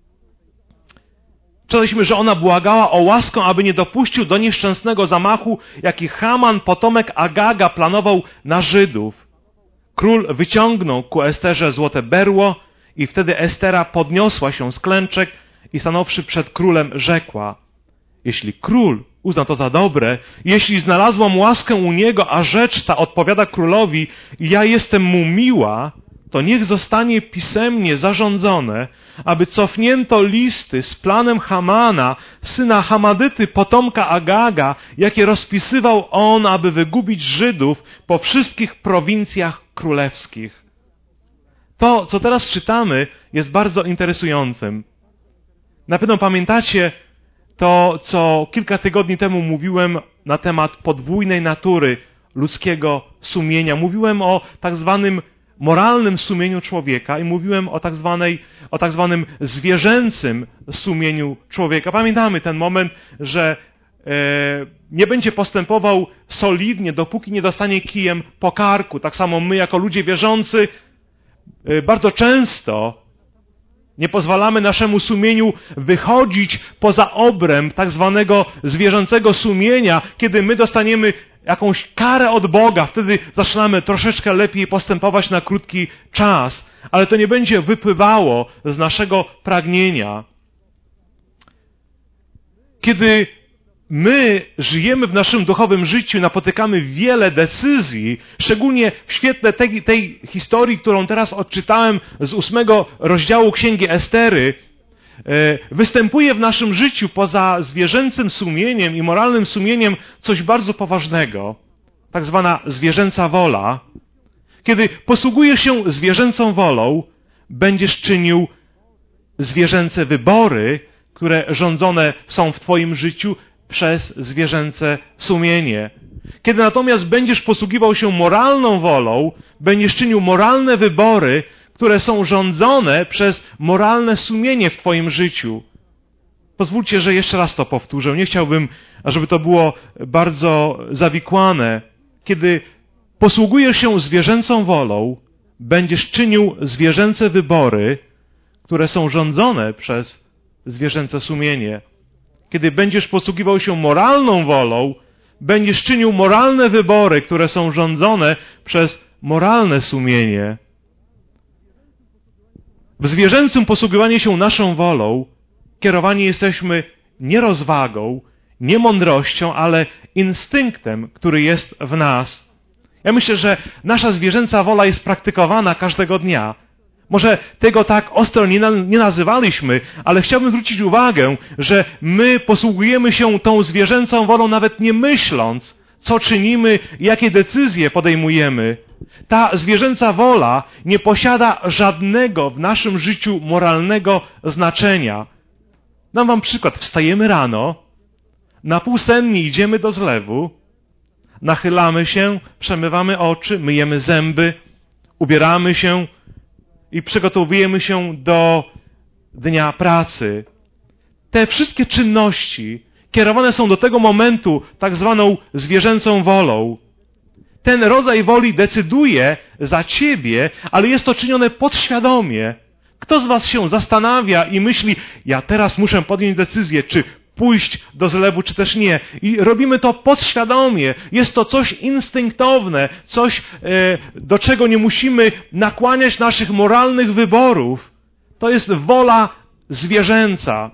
Czytaliśmy, że ona błagała o łaskę, aby nie dopuścił do nieszczęsnego zamachu, jaki Haman, potomek Agaga, planował na Żydów. Król wyciągnął ku Esterze złote berło i wtedy Estera podniosła się z klęczek i stanąwszy przed królem rzekła: jeśli król uzna to za dobre, jeśli znalazłam łaskę u niego, a rzecz ta odpowiada królowi i ja jestem mu miła, to niech zostanie pisemnie zarządzone, aby cofnięto listy z planem Hamana, syna Hamadyty, potomka Agaga, jakie rozpisywał on, aby wygubić Żydów po wszystkich prowincjach królewskich. To, co teraz czytamy, jest bardzo interesującym. Na pewno pamiętacie to, co kilka tygodni temu mówiłem na temat podwójnej natury ludzkiego sumienia. Mówiłem o tak zwanym moralnym sumieniu człowieka i mówiłem o tak zwanej, o tak zwanym zwierzęcym sumieniu człowieka. Pamiętamy ten moment, że e, nie będzie postępował solidnie, dopóki nie dostanie kijem po karku. Tak samo my, jako ludzie wierzący, e, bardzo często nie pozwalamy naszemu sumieniu wychodzić poza obręb tak zwanego zwierzęcego sumienia, kiedy my dostaniemy jakąś karę od Boga, wtedy zaczynamy troszeczkę lepiej postępować na krótki czas, ale to nie będzie wypływało z naszego pragnienia. Kiedy my żyjemy w naszym duchowym życiu, napotykamy wiele decyzji, szczególnie w świetle tej, tej historii, którą teraz odczytałem z ósmego rozdziału Księgi Estery, występuje w naszym życiu poza zwierzęcym sumieniem i moralnym sumieniem coś bardzo poważnego, tak zwana zwierzęca wola. Kiedy posługujesz się zwierzęcą wolą, będziesz czynił zwierzęce wybory, które rządzone są w twoim życiu przez zwierzęce sumienie. Kiedy natomiast będziesz posługiwał się moralną wolą, będziesz czynił moralne wybory, które są rządzone przez moralne sumienie w twoim życiu. Pozwólcie, że jeszcze raz to powtórzę. Nie chciałbym, żeby to było bardzo zawikłane. Kiedy posługujesz się zwierzęcą wolą, będziesz czynił zwierzęce wybory, które są rządzone przez zwierzęce sumienie. Kiedy będziesz posługiwał się moralną wolą, będziesz czynił moralne wybory, które są rządzone przez moralne sumienie. W zwierzęcym posługiwaniu się naszą wolą kierowani jesteśmy nie rozwagą, nie mądrością, ale instynktem, który jest w nas. Ja myślę, że nasza zwierzęca wola jest praktykowana każdego dnia. Może tego tak ostro nie, na, nie nazywaliśmy, ale chciałbym zwrócić uwagę, że my posługujemy się tą zwierzęcą wolą nawet nie myśląc, co czynimy, jakie decyzje podejmujemy. Ta zwierzęca wola nie posiada żadnego w naszym życiu moralnego znaczenia. Dam wam przykład. Wstajemy rano, na półsenni idziemy do zlewu, nachylamy się, przemywamy oczy, myjemy zęby, ubieramy się i przygotowujemy się do dnia pracy. Te wszystkie czynności kierowane są do tego momentu tak zwaną zwierzęcą wolą. Ten rodzaj woli decyduje za ciebie, ale jest to czynione podświadomie. Kto z was się zastanawia i myśli, ja teraz muszę podjąć decyzję, czy pójść do zlewu, czy też nie. I robimy to podświadomie. Jest to coś instynktowne, coś, do czego nie musimy nakłaniać naszych moralnych wyborów. To jest wola zwierzęca.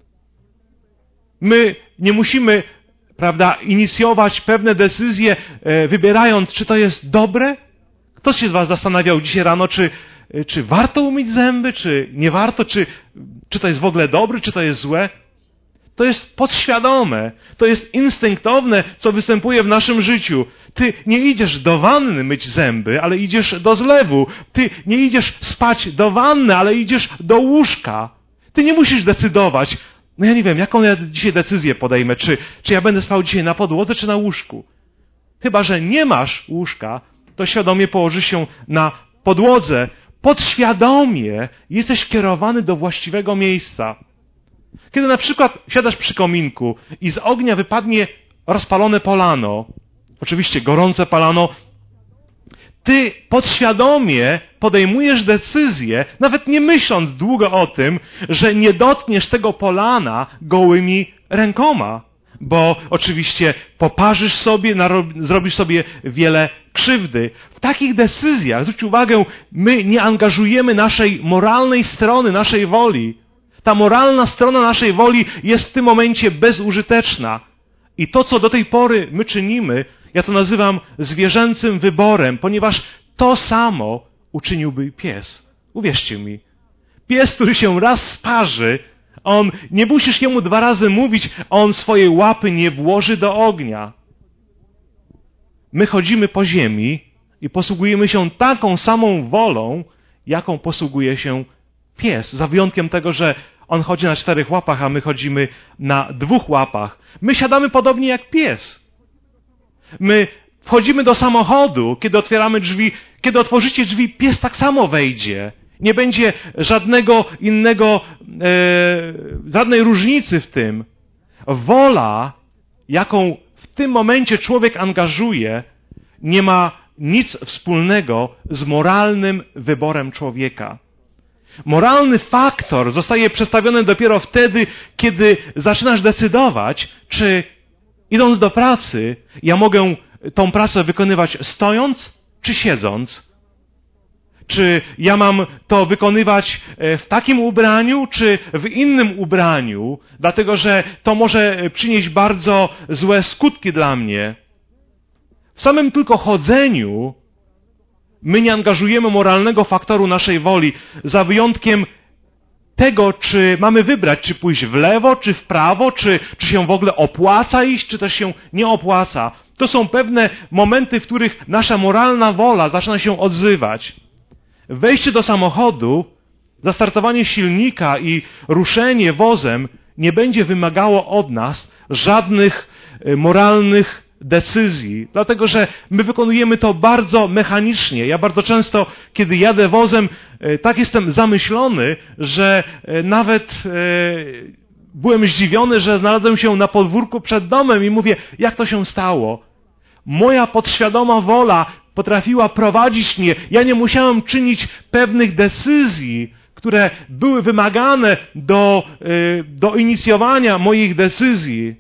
My nie musimy, prawda, inicjować pewne decyzje, wybierając, czy to jest dobre. Ktoś się z was zastanawiał dzisiaj rano, czy, czy warto umyć zęby, czy nie warto, czy, czy to jest w ogóle dobre, czy to jest złe. To jest podświadome, to jest instynktowne, co występuje w naszym życiu. Ty nie idziesz do wanny myć zęby, ale idziesz do zlewu. Ty nie idziesz spać do wanny, ale idziesz do łóżka. Ty nie musisz decydować, no ja nie wiem, jaką ja dzisiaj decyzję podejmę, czy, czy ja będę spał dzisiaj na podłodze, czy na łóżku. Chyba że nie masz łóżka, to świadomie położysz się na podłodze. Podświadomie jesteś kierowany do właściwego miejsca. Kiedy na przykład siadasz przy kominku i z ognia wypadnie rozpalone polano, oczywiście gorące polano, ty podświadomie podejmujesz decyzję, nawet nie myśląc długo o tym, że nie dotkniesz tego polana gołymi rękoma, bo oczywiście poparzysz sobie, zrobisz sobie wiele krzywdy. W takich decyzjach, zwróć uwagę, my nie angażujemy naszej moralnej strony, naszej woli. Ta moralna strona naszej woli jest w tym momencie bezużyteczna. I to, co do tej pory my czynimy, ja to nazywam zwierzęcym wyborem, ponieważ to samo uczyniłby pies. Uwierzcie mi. Pies, który się raz sparzy, on, nie musisz jemu dwa razy mówić, on swojej łapy nie włoży do ognia. My chodzimy po ziemi i posługujemy się taką samą wolą, jaką posługuje się pies. Za wyjątkiem tego, że on chodzi na czterech łapach, a my chodzimy na dwóch łapach. My siadamy podobnie jak pies. My wchodzimy do samochodu, kiedy otwieramy drzwi, kiedy otworzycie drzwi, pies tak samo wejdzie. Nie będzie żadnego innego, e, żadnej różnicy w tym. Wola, jaką w tym momencie człowiek angażuje, nie ma nic wspólnego z moralnym wyborem człowieka. Moralny faktor zostaje przedstawiony dopiero wtedy, kiedy zaczynasz decydować, czy idąc do pracy, ja mogę tą pracę wykonywać stojąc, czy siedząc. Czy ja mam to wykonywać w takim ubraniu, czy w innym ubraniu, dlatego że to może przynieść bardzo złe skutki dla mnie. W samym tylko chodzeniu my nie angażujemy moralnego faktoru naszej woli, za wyjątkiem tego, czy mamy wybrać, czy pójść w lewo, czy w prawo, czy, czy się w ogóle opłaca iść, czy też się nie opłaca. To są pewne momenty, w których nasza moralna wola zaczyna się odzywać. Wejście do samochodu, zastartowanie silnika i ruszenie wozem nie będzie wymagało od nas żadnych moralnych decyzji, dlatego że my wykonujemy to bardzo mechanicznie. Ja bardzo często, kiedy jadę wozem, tak jestem zamyślony, że nawet byłem zdziwiony, że znalazłem się na podwórku przed domem i mówię, jak to się stało? Moja podświadoma wola potrafiła prowadzić mnie. Ja nie musiałem czynić pewnych decyzji, które były wymagane do, do inicjowania moich decyzji.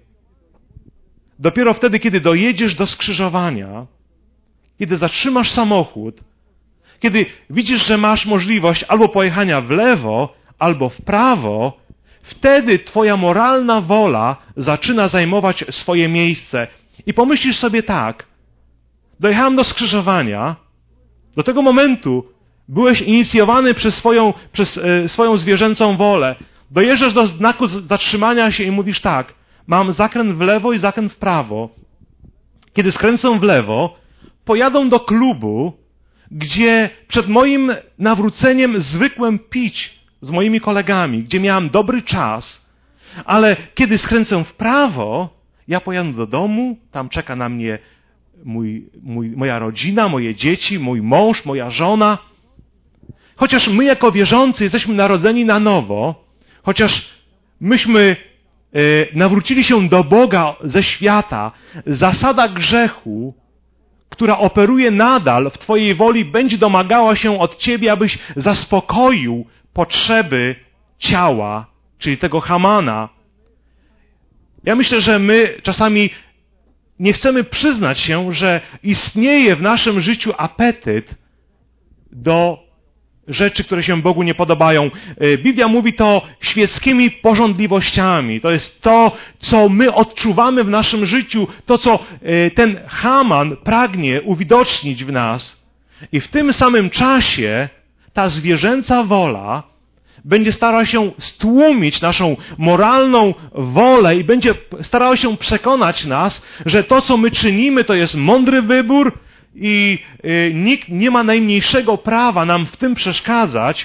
Dopiero wtedy, kiedy dojedziesz do skrzyżowania, kiedy zatrzymasz samochód, kiedy widzisz, że masz możliwość albo pojechania w lewo, albo w prawo, wtedy twoja moralna wola zaczyna zajmować swoje miejsce. I pomyślisz sobie tak, dojechałem do skrzyżowania, do tego momentu byłeś inicjowany przez swoją, przez, e, swoją zwierzęcą wolę. Dojeżdżasz do znaku zatrzymania się i mówisz tak, mam zakręt w lewo i zakręt w prawo. Kiedy skręcę w lewo, pojadę do klubu, gdzie przed moim nawróceniem zwykłem pić z moimi kolegami, gdzie miałem dobry czas, ale kiedy skręcę w prawo, ja pojadę do domu, tam czeka na mnie mój, mój, moja rodzina, moje dzieci, mój mąż, moja żona. Chociaż my jako wierzący jesteśmy narodzeni na nowo, chociaż myśmy e, nawrócili się do Boga ze świata, zasada grzechu, która operuje nadal w twojej woli, będzie domagała się od ciebie, abyś zaspokoił potrzeby ciała, czyli tego Hamana. Ja myślę, że my czasami nie chcemy przyznać się, że istnieje w naszym życiu apetyt do rzeczy, które się Bogu nie podobają. Biblia mówi to świeckimi pożądliwościami. To jest to, co my odczuwamy w naszym życiu, to, co ten Haman pragnie uwidocznić w nas. I w tym samym czasie ta zwierzęca wola będzie starała się stłumić naszą moralną wolę i będzie starała się przekonać nas, że to, co my czynimy, to jest mądry wybór i y, nikt nie ma najmniejszego prawa nam w tym przeszkadzać.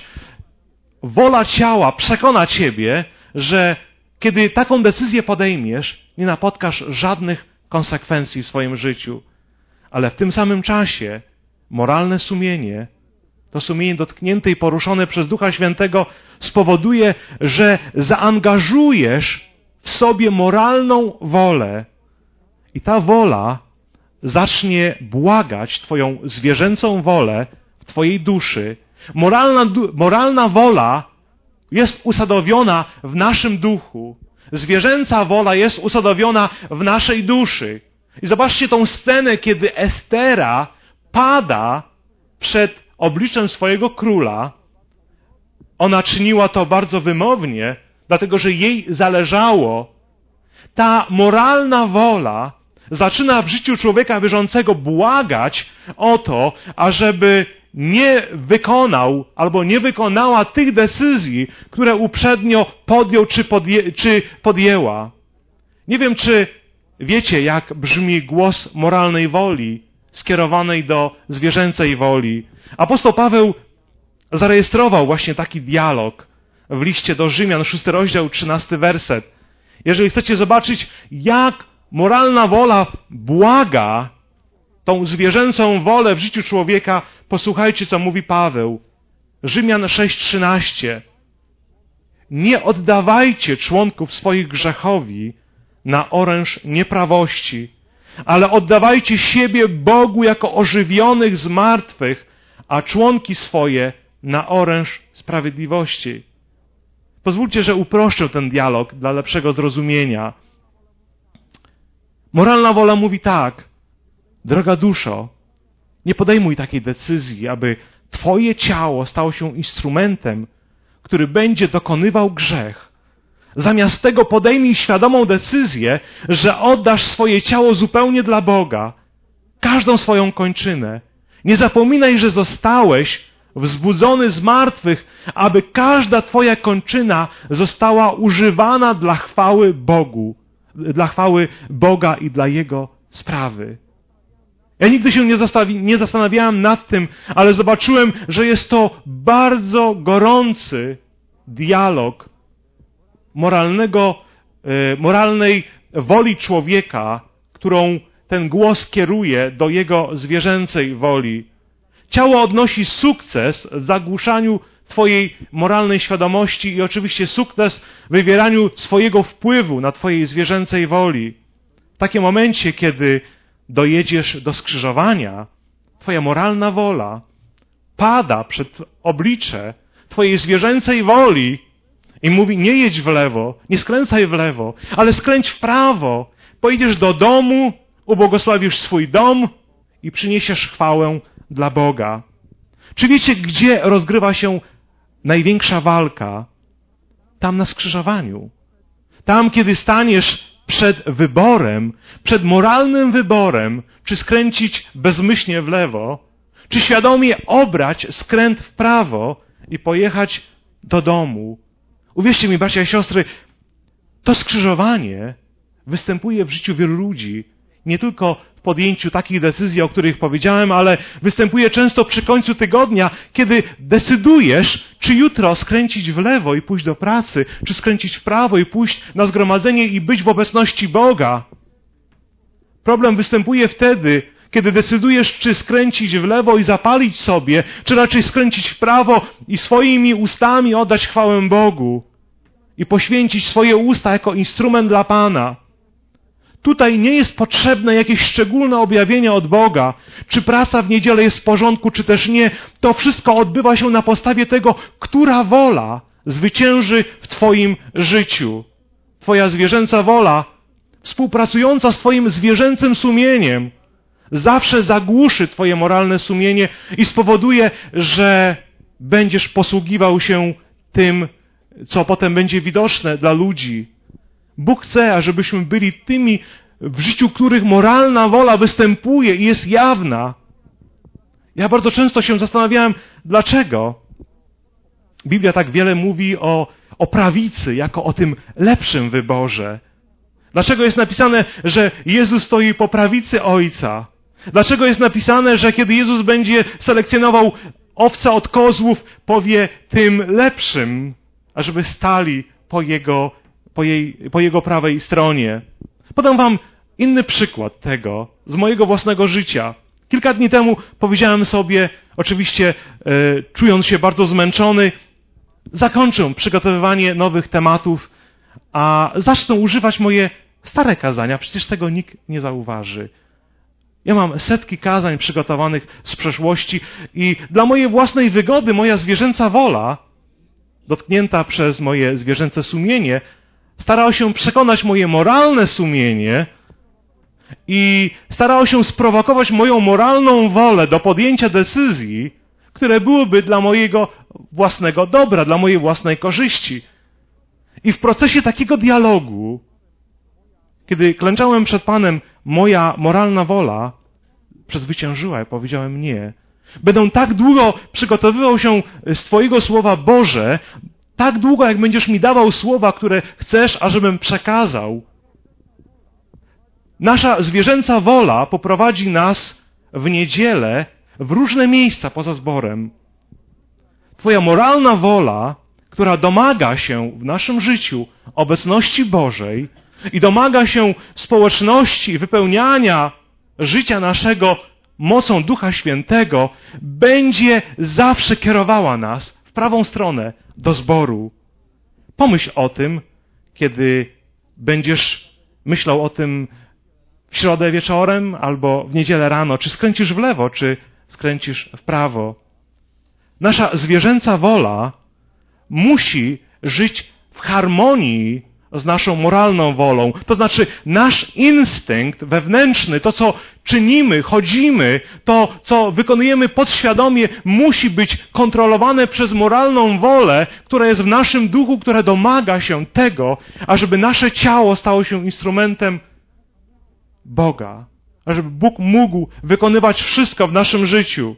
Wola ciała przekona ciebie, że kiedy taką decyzję podejmiesz, nie napotkasz żadnych konsekwencji w swoim życiu. Ale w tym samym czasie moralne sumienie, to sumienie dotknięte i poruszone przez Ducha Świętego spowoduje, że zaangażujesz w sobie moralną wolę i ta wola zacznie błagać twoją zwierzęcą wolę w twojej duszy. Moralna, moralna wola jest usadowiona w naszym duchu. Zwierzęca wola jest usadowiona w naszej duszy. I zobaczcie tą scenę, kiedy Estera pada przed obliczem swojego króla. Ona czyniła to bardzo wymownie, dlatego że jej zależało. Ta moralna wola zaczyna w życiu człowieka wierzącego błagać o to, ażeby nie wykonał albo nie wykonała tych decyzji, które uprzednio podjął czy, podję, czy podjęła. Nie wiem, czy wiecie, jak brzmi głos moralnej woli skierowanej do zwierzęcej woli. Apostoł Paweł zarejestrował właśnie taki dialog w liście do Rzymian, szósty rozdział, trzynasty werset. Jeżeli chcecie zobaczyć, jak moralna wola błaga tą zwierzęcą wolę w życiu człowieka, posłuchajcie, co mówi Paweł. Rzymian sześć trzynaście. Nie oddawajcie członków swoich grzechowi na oręż nieprawości, ale oddawajcie siebie Bogu jako ożywionych z martwych, a członki swoje na oręż sprawiedliwości. Pozwólcie, że uproszczę ten dialog dla lepszego zrozumienia. Moralna wola mówi tak: droga duszo, nie podejmuj takiej decyzji, aby twoje ciało stało się instrumentem, który będzie dokonywał grzech. Zamiast tego podejmij świadomą decyzję, że oddasz swoje ciało zupełnie dla Boga, każdą swoją kończynę. Nie zapominaj, że zostałeś wzbudzony z martwych, aby każda twoja kończyna została używana dla chwały Bogu, dla chwały Boga i dla Jego sprawy. Ja nigdy się nie, zastawi, nie zastanawiałem nad tym, ale zobaczyłem, że jest to bardzo gorący dialog moralnego, moralnej woli człowieka, którą ten głos kieruje do jego zwierzęcej woli. Ciało odnosi sukces w zagłuszaniu twojej moralnej świadomości i oczywiście sukces w wywieraniu swojego wpływu na twojej zwierzęcej woli. W takim momencie, kiedy dojedziesz do skrzyżowania, twoja moralna wola pada przed oblicze twojej zwierzęcej woli i mówi: nie jedź w lewo, nie skręcaj w lewo, ale skręć w prawo. Pojedziesz do domu, ubłogosławisz swój dom i przyniesiesz chwałę dla Boga. Czy wiecie, gdzie rozgrywa się największa walka? Tam na skrzyżowaniu. Tam, kiedy staniesz przed wyborem, przed moralnym wyborem, czy skręcić bezmyślnie w lewo, czy świadomie obrać skręt w prawo i pojechać do domu. Uwierzcie mi, bracia i siostry, to skrzyżowanie występuje w życiu wielu ludzi, nie tylko w podjęciu takich decyzji, o których powiedziałem, ale występuje często przy końcu tygodnia, kiedy decydujesz, czy jutro skręcić w lewo i pójść do pracy, czy skręcić w prawo i pójść na zgromadzenie i być w obecności Boga. Problem występuje wtedy, kiedy decydujesz, czy skręcić w lewo i zapalić sobie, czy raczej skręcić w prawo i swoimi ustami oddać chwałę Bogu i poświęcić swoje usta jako instrument dla Pana. Tutaj nie jest potrzebne jakieś szczególne objawienie od Boga, czy praca w niedzielę jest w porządku, czy też nie. To wszystko odbywa się na podstawie tego, która wola zwycięży w Twoim życiu. Twoja zwierzęca wola, współpracująca z Twoim zwierzęcym sumieniem, zawsze zagłuszy Twoje moralne sumienie i spowoduje, że będziesz posługiwał się tym, co potem będzie widoczne dla ludzi. Bóg chce, ażebyśmy byli tymi, w życiu których moralna wola występuje i jest jawna. Ja bardzo często się zastanawiałem, dlaczego Biblia tak wiele mówi o, o prawicy, jako o tym lepszym wyborze. Dlaczego jest napisane, że Jezus stoi po prawicy Ojca? Dlaczego jest napisane, że kiedy Jezus będzie selekcjonował owce od kozłów, powie tym lepszym, ażeby stali po Jego, po jej, po Jego prawej stronie? Podam wam inny przykład tego z mojego własnego życia. Kilka dni temu powiedziałem sobie, oczywiście e, czując się bardzo zmęczony, zakończę przygotowywanie nowych tematów, a zacznę używać moje stare kazania. Przecież tego nikt nie zauważy. Ja mam setki kazań przygotowanych z przeszłości i dla mojej własnej wygody moja zwierzęca wola, dotknięta przez moje zwierzęce sumienie, starała się przekonać moje moralne sumienie i starała się sprowokować moją moralną wolę do podjęcia decyzji, które byłyby dla mojego własnego dobra, dla mojej własnej korzyści. I w procesie takiego dialogu, kiedy klęczałem przed Panem, moja moralna wola przezwyciężyła i powiedziałem nie. Będę tak długo przygotowywał się z Twojego Słowa Boże, tak długo, jak będziesz mi dawał słowa, które chcesz, ażebym przekazał. Nasza zwierzęca wola poprowadzi nas w niedzielę w różne miejsca poza zborem. Twoja moralna wola, która domaga się w naszym życiu obecności Bożej i domaga się społeczności i wypełniania życia naszego mocą Ducha Świętego, będzie zawsze kierowała nas w prawą stronę do zboru. Pomyśl o tym, kiedy będziesz myślał o tym w środę wieczorem albo w niedzielę rano, czy skręcisz w lewo, czy skręcisz w prawo. Nasza zwierzęca wola musi żyć w harmonii z naszą moralną wolą. To znaczy nasz instynkt wewnętrzny, to co czynimy, chodzimy, to co wykonujemy podświadomie, musi być kontrolowane przez moralną wolę, która jest w naszym duchu, która domaga się tego, ażeby nasze ciało stało się instrumentem Boga, ażeby Bóg mógł wykonywać wszystko w naszym życiu.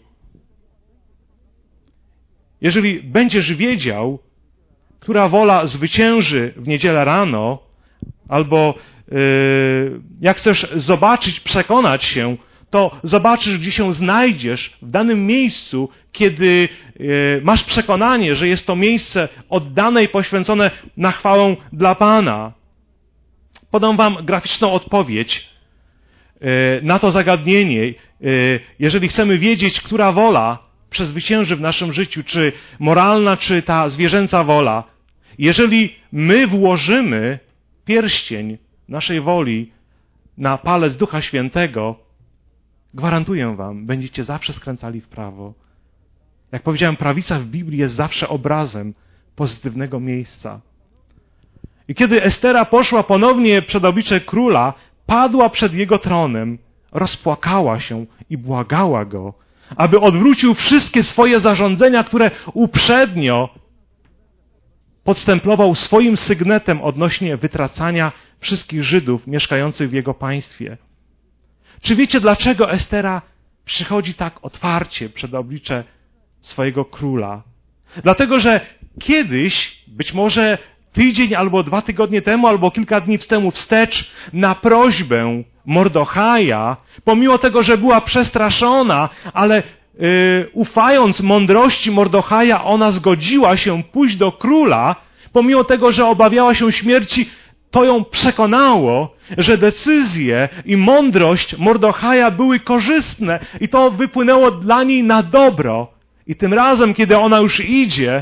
Jeżeli będziesz wiedział, która wola zwycięży w niedzielę rano, albo yy, jak chcesz zobaczyć, przekonać się, to zobaczysz, gdzie się znajdziesz w danym miejscu, kiedy yy, masz przekonanie, że jest to miejsce oddane i poświęcone na chwałę dla Pana. Podam wam graficzną odpowiedź yy, na to zagadnienie. Yy, jeżeli chcemy wiedzieć, która wola przezwycięży w naszym życiu, czy moralna, czy ta zwierzęca wola. Jeżeli my włożymy pierścień naszej woli na palec Ducha Świętego, gwarantuję wam, będziecie zawsze skręcali w prawo. Jak powiedziałem, prawica w Biblii jest zawsze obrazem pozytywnego miejsca. I kiedy Estera poszła ponownie przed oblicze króla, padła przed jego tronem, rozpłakała się i błagała go, aby odwrócił wszystkie swoje zarządzenia, które uprzednio podstemplował swoim sygnetem odnośnie wytracania wszystkich Żydów mieszkających w jego państwie. Czy wiecie, dlaczego Estera przychodzi tak otwarcie przed oblicze swojego króla? Dlatego, że kiedyś, być może tydzień albo dwa tygodnie temu, albo kilka dni temu wstecz, na prośbę Mordechaja, pomimo tego, że była przestraszona, ale yy, ufając mądrości Mordechaja, ona zgodziła się pójść do króla, pomimo tego, że obawiała się śmierci, to ją przekonało, że decyzje i mądrość Mordechaja były korzystne i to wypłynęło dla niej na dobro. I tym razem, kiedy ona już idzie,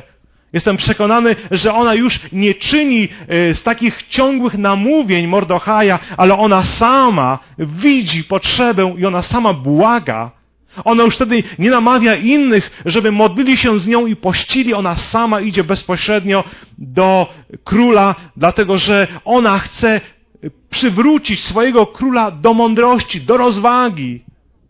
Jestem przekonany, że ona już nie czyni z takich ciągłych namówień Mordechaja, ale ona sama widzi potrzebę i ona sama błaga. Ona już wtedy nie namawia innych, żeby modlili się z nią i pościli. Ona sama idzie bezpośrednio do króla, dlatego że ona chce przywrócić swojego króla do mądrości, do rozwagi.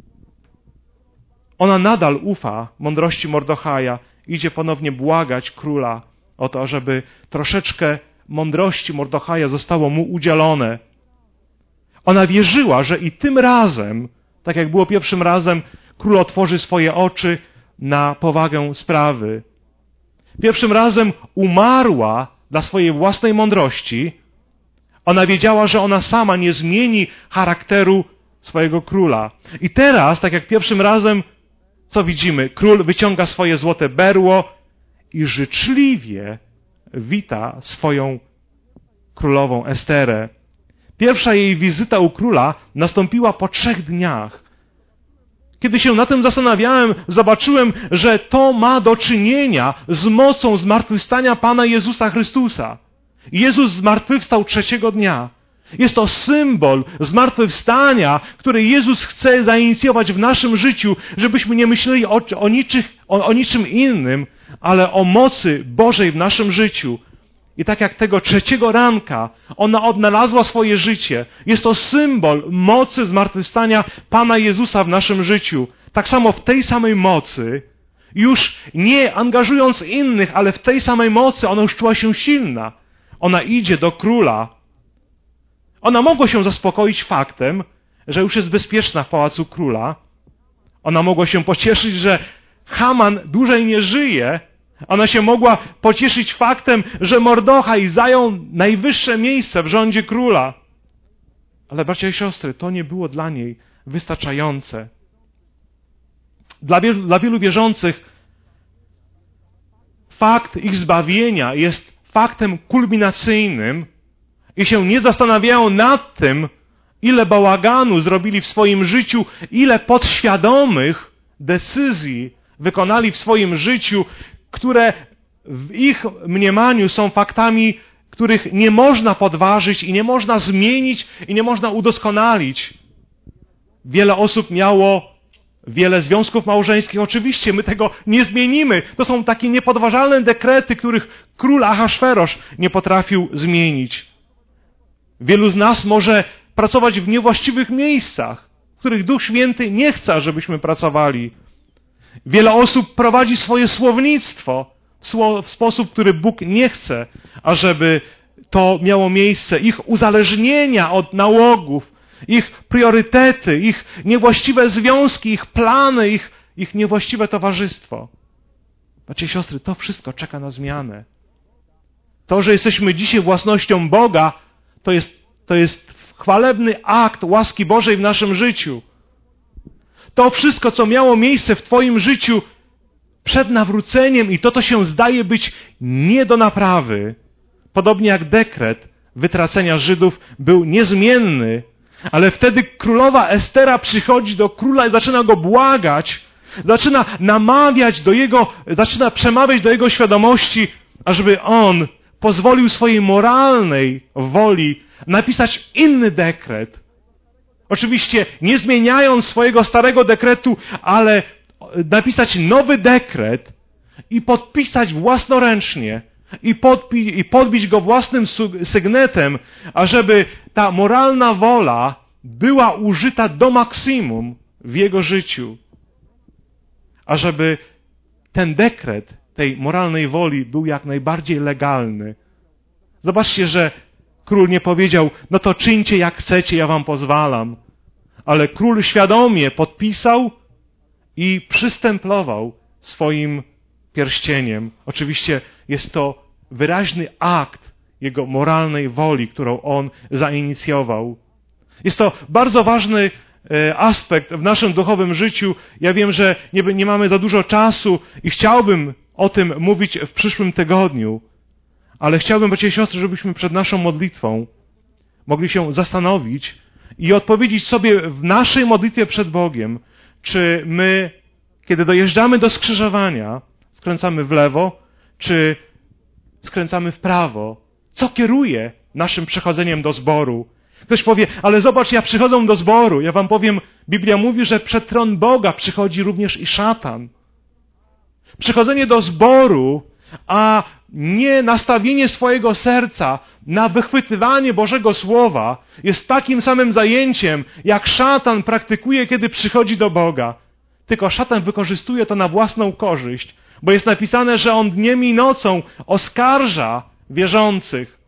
Ona nadal ufa mądrości Mordechaja. Idzie ponownie błagać króla o to, żeby troszeczkę mądrości Mordechaja zostało mu udzielone. Ona wierzyła, że i tym razem, tak jak było pierwszym razem, król otworzy swoje oczy na powagę sprawy. Pierwszym razem umarła dla swojej własnej mądrości. Ona wiedziała, że ona sama nie zmieni charakteru swojego króla. I teraz, tak jak pierwszym razem, co widzimy? Król wyciąga swoje złote berło i życzliwie wita swoją królową Esterę. Pierwsza jej wizyta u króla nastąpiła po trzech dniach. Kiedy się na tym zastanawiałem, zobaczyłem, że to ma do czynienia z mocą zmartwychwstania Pana Jezusa Chrystusa. Jezus zmartwychwstał trzeciego dnia. Jest to symbol zmartwychwstania, który Jezus chce zainicjować w naszym życiu, żebyśmy nie myśleli o, o, niczych, o, o niczym innym, ale o mocy Bożej w naszym życiu. I tak jak tego trzeciego ranka ona odnalazła swoje życie, jest to symbol mocy zmartwychwstania Pana Jezusa w naszym życiu. Tak samo w tej samej mocy, już nie angażując innych, ale w tej samej mocy ona już czuła się silna. Ona idzie do króla. Ona mogła się zaspokoić faktem, że już jest bezpieczna w pałacu króla. Ona mogła się pocieszyć, że Haman dłużej nie żyje. Ona się mogła pocieszyć faktem, że Mordochaj zajął najwyższe miejsce w rządzie króla. Ale bracia i siostry, to nie było dla niej wystarczające. Dla wielu, dla wielu wierzących fakt ich zbawienia jest faktem kulminacyjnym i się nie zastanawiają nad tym, ile bałaganu zrobili w swoim życiu, ile podświadomych decyzji wykonali w swoim życiu, które w ich mniemaniu są faktami, których nie można podważyć i nie można zmienić i nie można udoskonalić. Wiele osób miało wiele związków małżeńskich. Oczywiście my tego nie zmienimy. To są takie niepodważalne dekrety, których król Ahasferosz nie potrafił zmienić. Wielu z nas może pracować w niewłaściwych miejscach, w których Duch Święty nie chce, żebyśmy pracowali. Wiele osób prowadzi swoje słownictwo w sposób, który Bóg nie chce, ażeby to miało miejsce. Ich uzależnienia od nałogów, ich priorytety, ich niewłaściwe związki, ich plany, ich, ich niewłaściwe towarzystwo. Bracia i siostry, to wszystko czeka na zmianę. To, że jesteśmy dzisiaj własnością Boga, to jest, to jest chwalebny akt łaski Bożej w naszym życiu. To wszystko, co miało miejsce w Twoim życiu przed nawróceniem i to, co się zdaje być nie do naprawy, podobnie jak dekret wytracenia Żydów był niezmienny, ale wtedy królowa Estera przychodzi do króla i zaczyna go błagać, zaczyna namawiać do jego, zaczyna przemawiać do jego świadomości, ażeby on pozwolił swojej moralnej woli napisać inny dekret. Oczywiście nie zmieniając swojego starego dekretu, ale napisać nowy dekret i podpisać własnoręcznie i, podpi- i podbić go własnym sygnetem, ażeby ta moralna wola była użyta do maksimum w jego życiu. Ażeby ten dekret tej moralnej woli był jak najbardziej legalny. Zobaczcie, że król nie powiedział, no to czyńcie jak chcecie, ja wam pozwalam. Ale król świadomie podpisał i przystemplował swoim pierścieniem. Oczywiście jest to wyraźny akt jego moralnej woli, którą on zainicjował. Jest to bardzo ważny aspekt w naszym duchowym życiu. Ja wiem, że nie, nie mamy za dużo czasu i chciałbym o tym mówić w przyszłym tygodniu, ale chciałbym, bracia i siostry, żebyśmy przed naszą modlitwą mogli się zastanowić i odpowiedzieć sobie w naszej modlitwie przed Bogiem, czy my, kiedy dojeżdżamy do skrzyżowania, skręcamy w lewo, czy skręcamy w prawo. Co kieruje naszym przychodzeniem do zboru? Ktoś powie, ale zobacz, ja przychodzę do zboru. Ja wam powiem, Biblia mówi, że przed tron Boga przychodzi również i szatan. Przychodzenie do zboru, a nie nastawienie swojego serca na wychwytywanie Bożego Słowa jest takim samym zajęciem, jak szatan praktykuje, kiedy przychodzi do Boga. Tylko szatan wykorzystuje to na własną korzyść, bo jest napisane, że on dniem i nocą oskarża wierzących.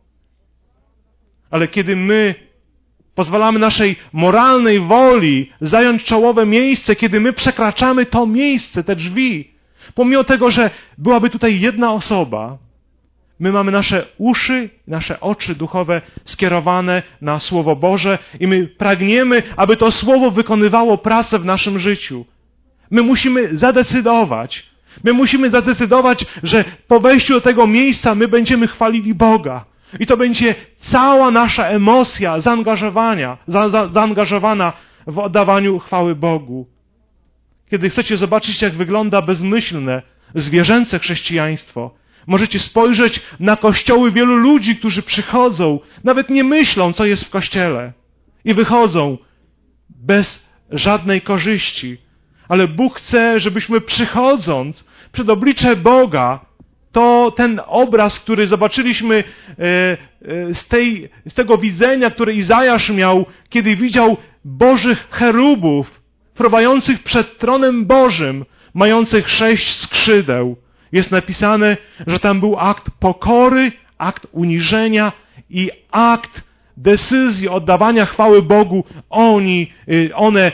Ale kiedy my pozwalamy naszej moralnej woli zająć czołowe miejsce, kiedy my przekraczamy to miejsce, te drzwi, pomimo tego, że byłaby tutaj jedna osoba, my mamy nasze uszy, nasze oczy duchowe skierowane na Słowo Boże i my pragniemy, aby to Słowo wykonywało pracę w naszym życiu. My musimy zadecydować, my musimy zadecydować, że po wejściu do tego miejsca my będziemy chwalili Boga. I to będzie cała nasza emocja zaangażowania, za, za, zaangażowana w oddawaniu chwały Bogu. Kiedy chcecie zobaczyć, jak wygląda bezmyślne, zwierzęce chrześcijaństwo, możecie spojrzeć na kościoły wielu ludzi, którzy przychodzą, nawet nie myślą, co jest w kościele i wychodzą bez żadnej korzyści. Ale Bóg chce, żebyśmy przychodząc przed oblicze Boga, to ten obraz, który zobaczyliśmy z, tej, z tego widzenia, które Izajasz miał, kiedy widział Bożych cherubów fruwających przed tronem Bożym, mających sześć skrzydeł. Jest napisane, że tam był akt pokory, akt uniżenia i akt decyzji oddawania chwały Bogu. Oni, one,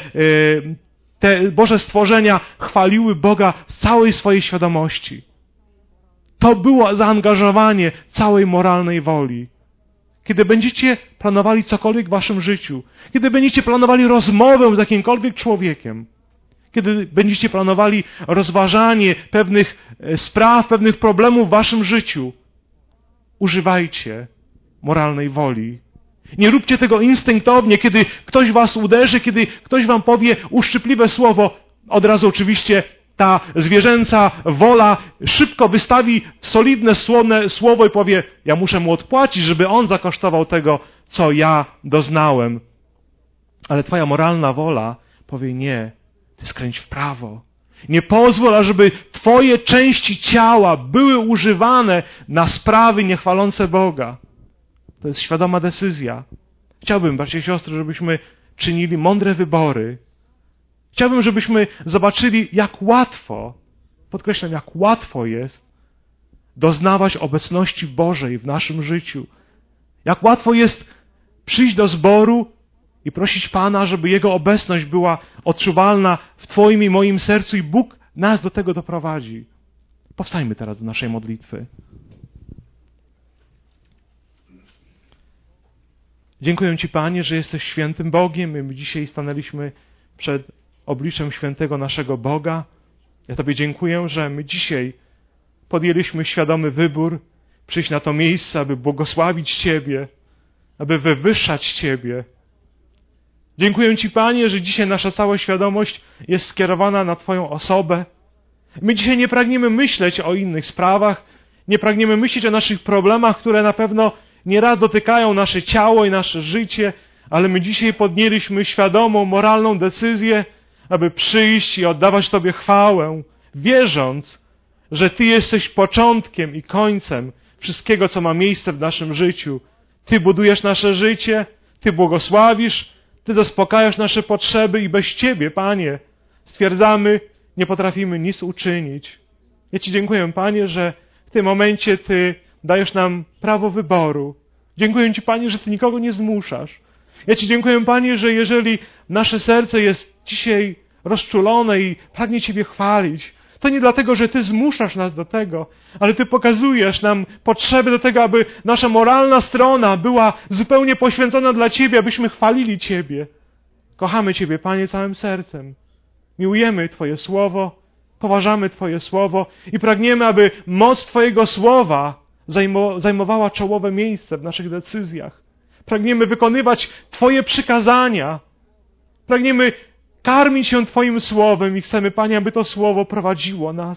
te Boże stworzenia chwaliły Boga z całej swojej świadomości. To było zaangażowanie całej moralnej woli. Kiedy będziecie planowali cokolwiek w waszym życiu, kiedy będziecie planowali rozmowę z jakimkolwiek człowiekiem, kiedy będziecie planowali rozważanie pewnych spraw, pewnych problemów w waszym życiu, używajcie moralnej woli. Nie róbcie tego instynktownie, kiedy ktoś was uderzy, kiedy ktoś wam powie uszczypliwe słowo, od razu oczywiście ta zwierzęca wola szybko wystawi solidne słone słowo i powie, ja muszę mu odpłacić, żeby on zakosztował tego, co ja doznałem. Ale twoja moralna wola powie, nie, ty skręć w prawo. Nie pozwól, ażeby twoje części ciała były używane na sprawy niechwalące Boga. To jest świadoma decyzja. Chciałbym, bracia i siostry, żebyśmy czynili mądre wybory. Chciałbym, żebyśmy zobaczyli, jak łatwo, podkreślam, jak łatwo jest doznawać obecności Bożej w naszym życiu. Jak łatwo jest przyjść do zboru i prosić Pana, żeby Jego obecność była odczuwalna w Twoim i moim sercu i Bóg nas do tego doprowadzi. Powstańmy teraz do naszej modlitwy. Dziękuję Ci, Panie, że jesteś świętym Bogiem. My dzisiaj stanęliśmy przed obliczem świętego naszego Boga. Ja Tobie dziękuję, że my dzisiaj podjęliśmy świadomy wybór przyjść na to miejsce, aby błogosławić Ciebie, aby wywyższać Ciebie. Dziękuję Ci, Panie, że dzisiaj nasza cała świadomość jest skierowana na Twoją osobę. My dzisiaj nie pragniemy myśleć o innych sprawach, nie pragniemy myśleć o naszych problemach, które na pewno nieraz dotykają nasze ciało i nasze życie, ale my dzisiaj podjęliśmy świadomą, moralną decyzję, aby przyjść i oddawać Tobie chwałę, wierząc, że Ty jesteś początkiem i końcem wszystkiego, co ma miejsce w naszym życiu. Ty budujesz nasze życie, Ty błogosławisz, Ty zaspokajasz nasze potrzeby i bez Ciebie, Panie, stwierdzamy, nie potrafimy nic uczynić. Ja Ci dziękuję, Panie, że w tym momencie Ty dajesz nam prawo wyboru. Dziękuję Ci, Panie, że Ty nikogo nie zmuszasz. Ja Ci dziękuję, Panie, że jeżeli nasze serce jest dzisiaj rozczulone i pragnie Ciebie chwalić, to nie dlatego, że Ty zmuszasz nas do tego, ale Ty pokazujesz nam potrzeby do tego, aby nasza moralna strona była zupełnie poświęcona dla Ciebie, abyśmy chwalili Ciebie. Kochamy Ciebie, Panie, całym sercem. Miłujemy Twoje Słowo, poważamy Twoje Słowo i pragniemy, aby moc Twojego Słowa zajmowała czołowe miejsce w naszych decyzjach. Pragniemy wykonywać Twoje przykazania. Pragniemy karmić się Twoim Słowem i chcemy, Panie, aby to Słowo prowadziło nas.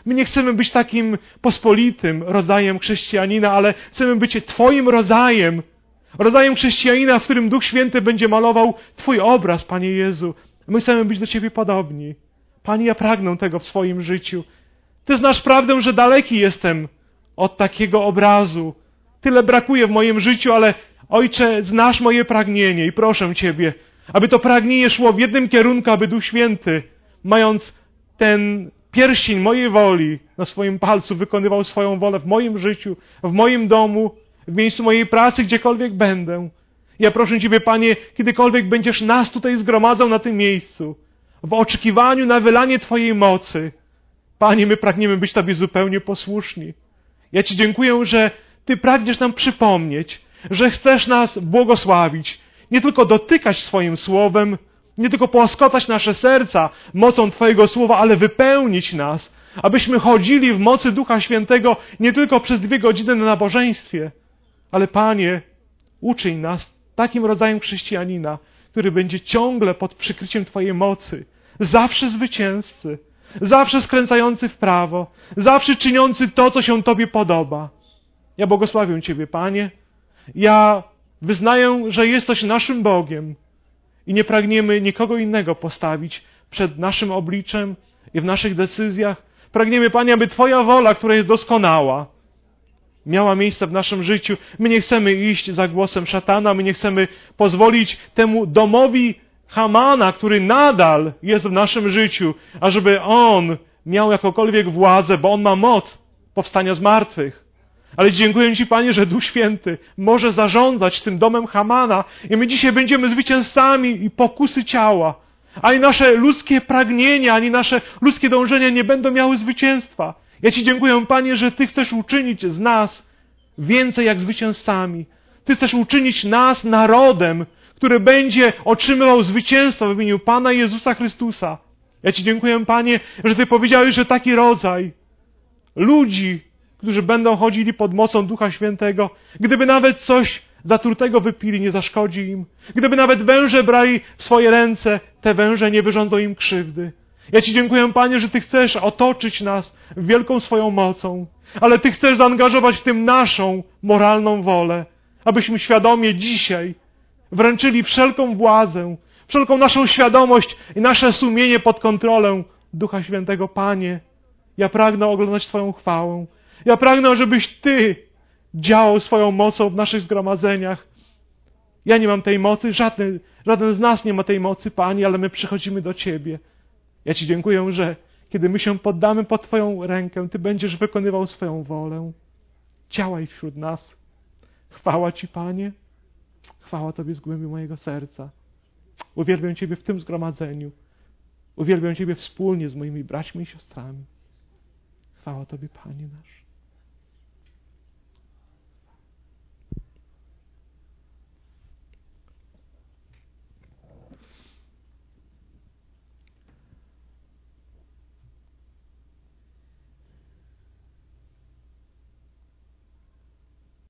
My nie chcemy być takim pospolitym rodzajem chrześcijanina, ale chcemy być Twoim rodzajem. Rodzajem chrześcijanina, w którym Duch Święty będzie malował Twój obraz, Panie Jezu. My chcemy być do Ciebie podobni. Panie, ja pragnę tego w swoim życiu. Ty znasz prawdę, że daleki jestem od takiego obrazu. Tyle brakuje w moim życiu, ale Ojcze, znasz moje pragnienie i proszę Ciebie, aby to pragnienie szło w jednym kierunku, aby Duch Święty, mając ten pierścień mojej woli na swoim palcu, wykonywał swoją wolę w moim życiu, w moim domu, w miejscu mojej pracy, gdziekolwiek będę. Ja proszę Ciebie, Panie, kiedykolwiek będziesz nas tutaj zgromadzał na tym miejscu, w oczekiwaniu na wylanie Twojej mocy. Panie, my pragniemy być Tobie zupełnie posłuszni. Ja Ci dziękuję, że Ty pragniesz nam przypomnieć, że chcesz nas błogosławić, nie tylko dotykać swoim słowem, nie tylko płaskotać nasze serca mocą Twojego słowa, ale wypełnić nas, abyśmy chodzili w mocy Ducha Świętego nie tylko przez dwie godziny na nabożeństwie, ale Panie, uczyń nas takim rodzajem chrześcijanina, który będzie ciągle pod przykryciem Twojej mocy, zawsze zwycięzcy, zawsze skręcający w prawo, zawsze czyniący to, co się Tobie podoba. Ja błogosławię Ciebie, Panie. Ja wyznaję, że jesteś naszym Bogiem i nie pragniemy nikogo innego postawić przed naszym obliczem i w naszych decyzjach. Pragniemy, Panie, aby Twoja wola, która jest doskonała, miała miejsce w naszym życiu. My nie chcemy iść za głosem szatana, my nie chcemy pozwolić temu domowi Hamana, który nadal jest w naszym życiu, ażeby on miał jakokolwiek władzę, bo on ma moc powstania z martwych. Ale dziękuję Ci, Panie, że Duch Święty może zarządzać tym domem Hamana i my dzisiaj będziemy zwycięzcami i pokusy ciała. Ani nasze ludzkie pragnienia, ani nasze ludzkie dążenia nie będą miały zwycięstwa. Ja Ci dziękuję, Panie, że Ty chcesz uczynić z nas więcej jak zwycięzcami. Ty chcesz uczynić nas narodem, który będzie otrzymywał zwycięstwo w imieniu Pana Jezusa Chrystusa. Ja Ci dziękuję, Panie, że Ty powiedziałeś, że taki rodzaj ludzi, którzy będą chodzili pod mocą Ducha Świętego, gdyby nawet coś zatrutego wypili, nie zaszkodzi im. Gdyby nawet węże brali w swoje ręce, te węże nie wyrządzą im krzywdy. Ja Ci dziękuję, Panie, że Ty chcesz otoczyć nas wielką swoją mocą, ale Ty chcesz zaangażować w tym naszą moralną wolę, abyśmy świadomie dzisiaj wręczyli wszelką władzę, wszelką naszą świadomość i nasze sumienie pod kontrolę Ducha Świętego. Panie, ja pragnę oglądać Twoją chwałę. Ja pragnę, żebyś Ty działał swoją mocą w naszych zgromadzeniach. Ja nie mam tej mocy, żaden, żaden z nas nie ma tej mocy, Panie, ale my przychodzimy do Ciebie. Ja Ci dziękuję, że kiedy my się poddamy pod Twoją rękę, Ty będziesz wykonywał swoją wolę. Działaj wśród nas. Chwała Ci, Panie. Chwała Tobie z głębi mojego serca. Uwielbiam Ciebie w tym zgromadzeniu. Uwielbiam Ciebie wspólnie z moimi braćmi i siostrami. Chwała Tobie, Panie nasz.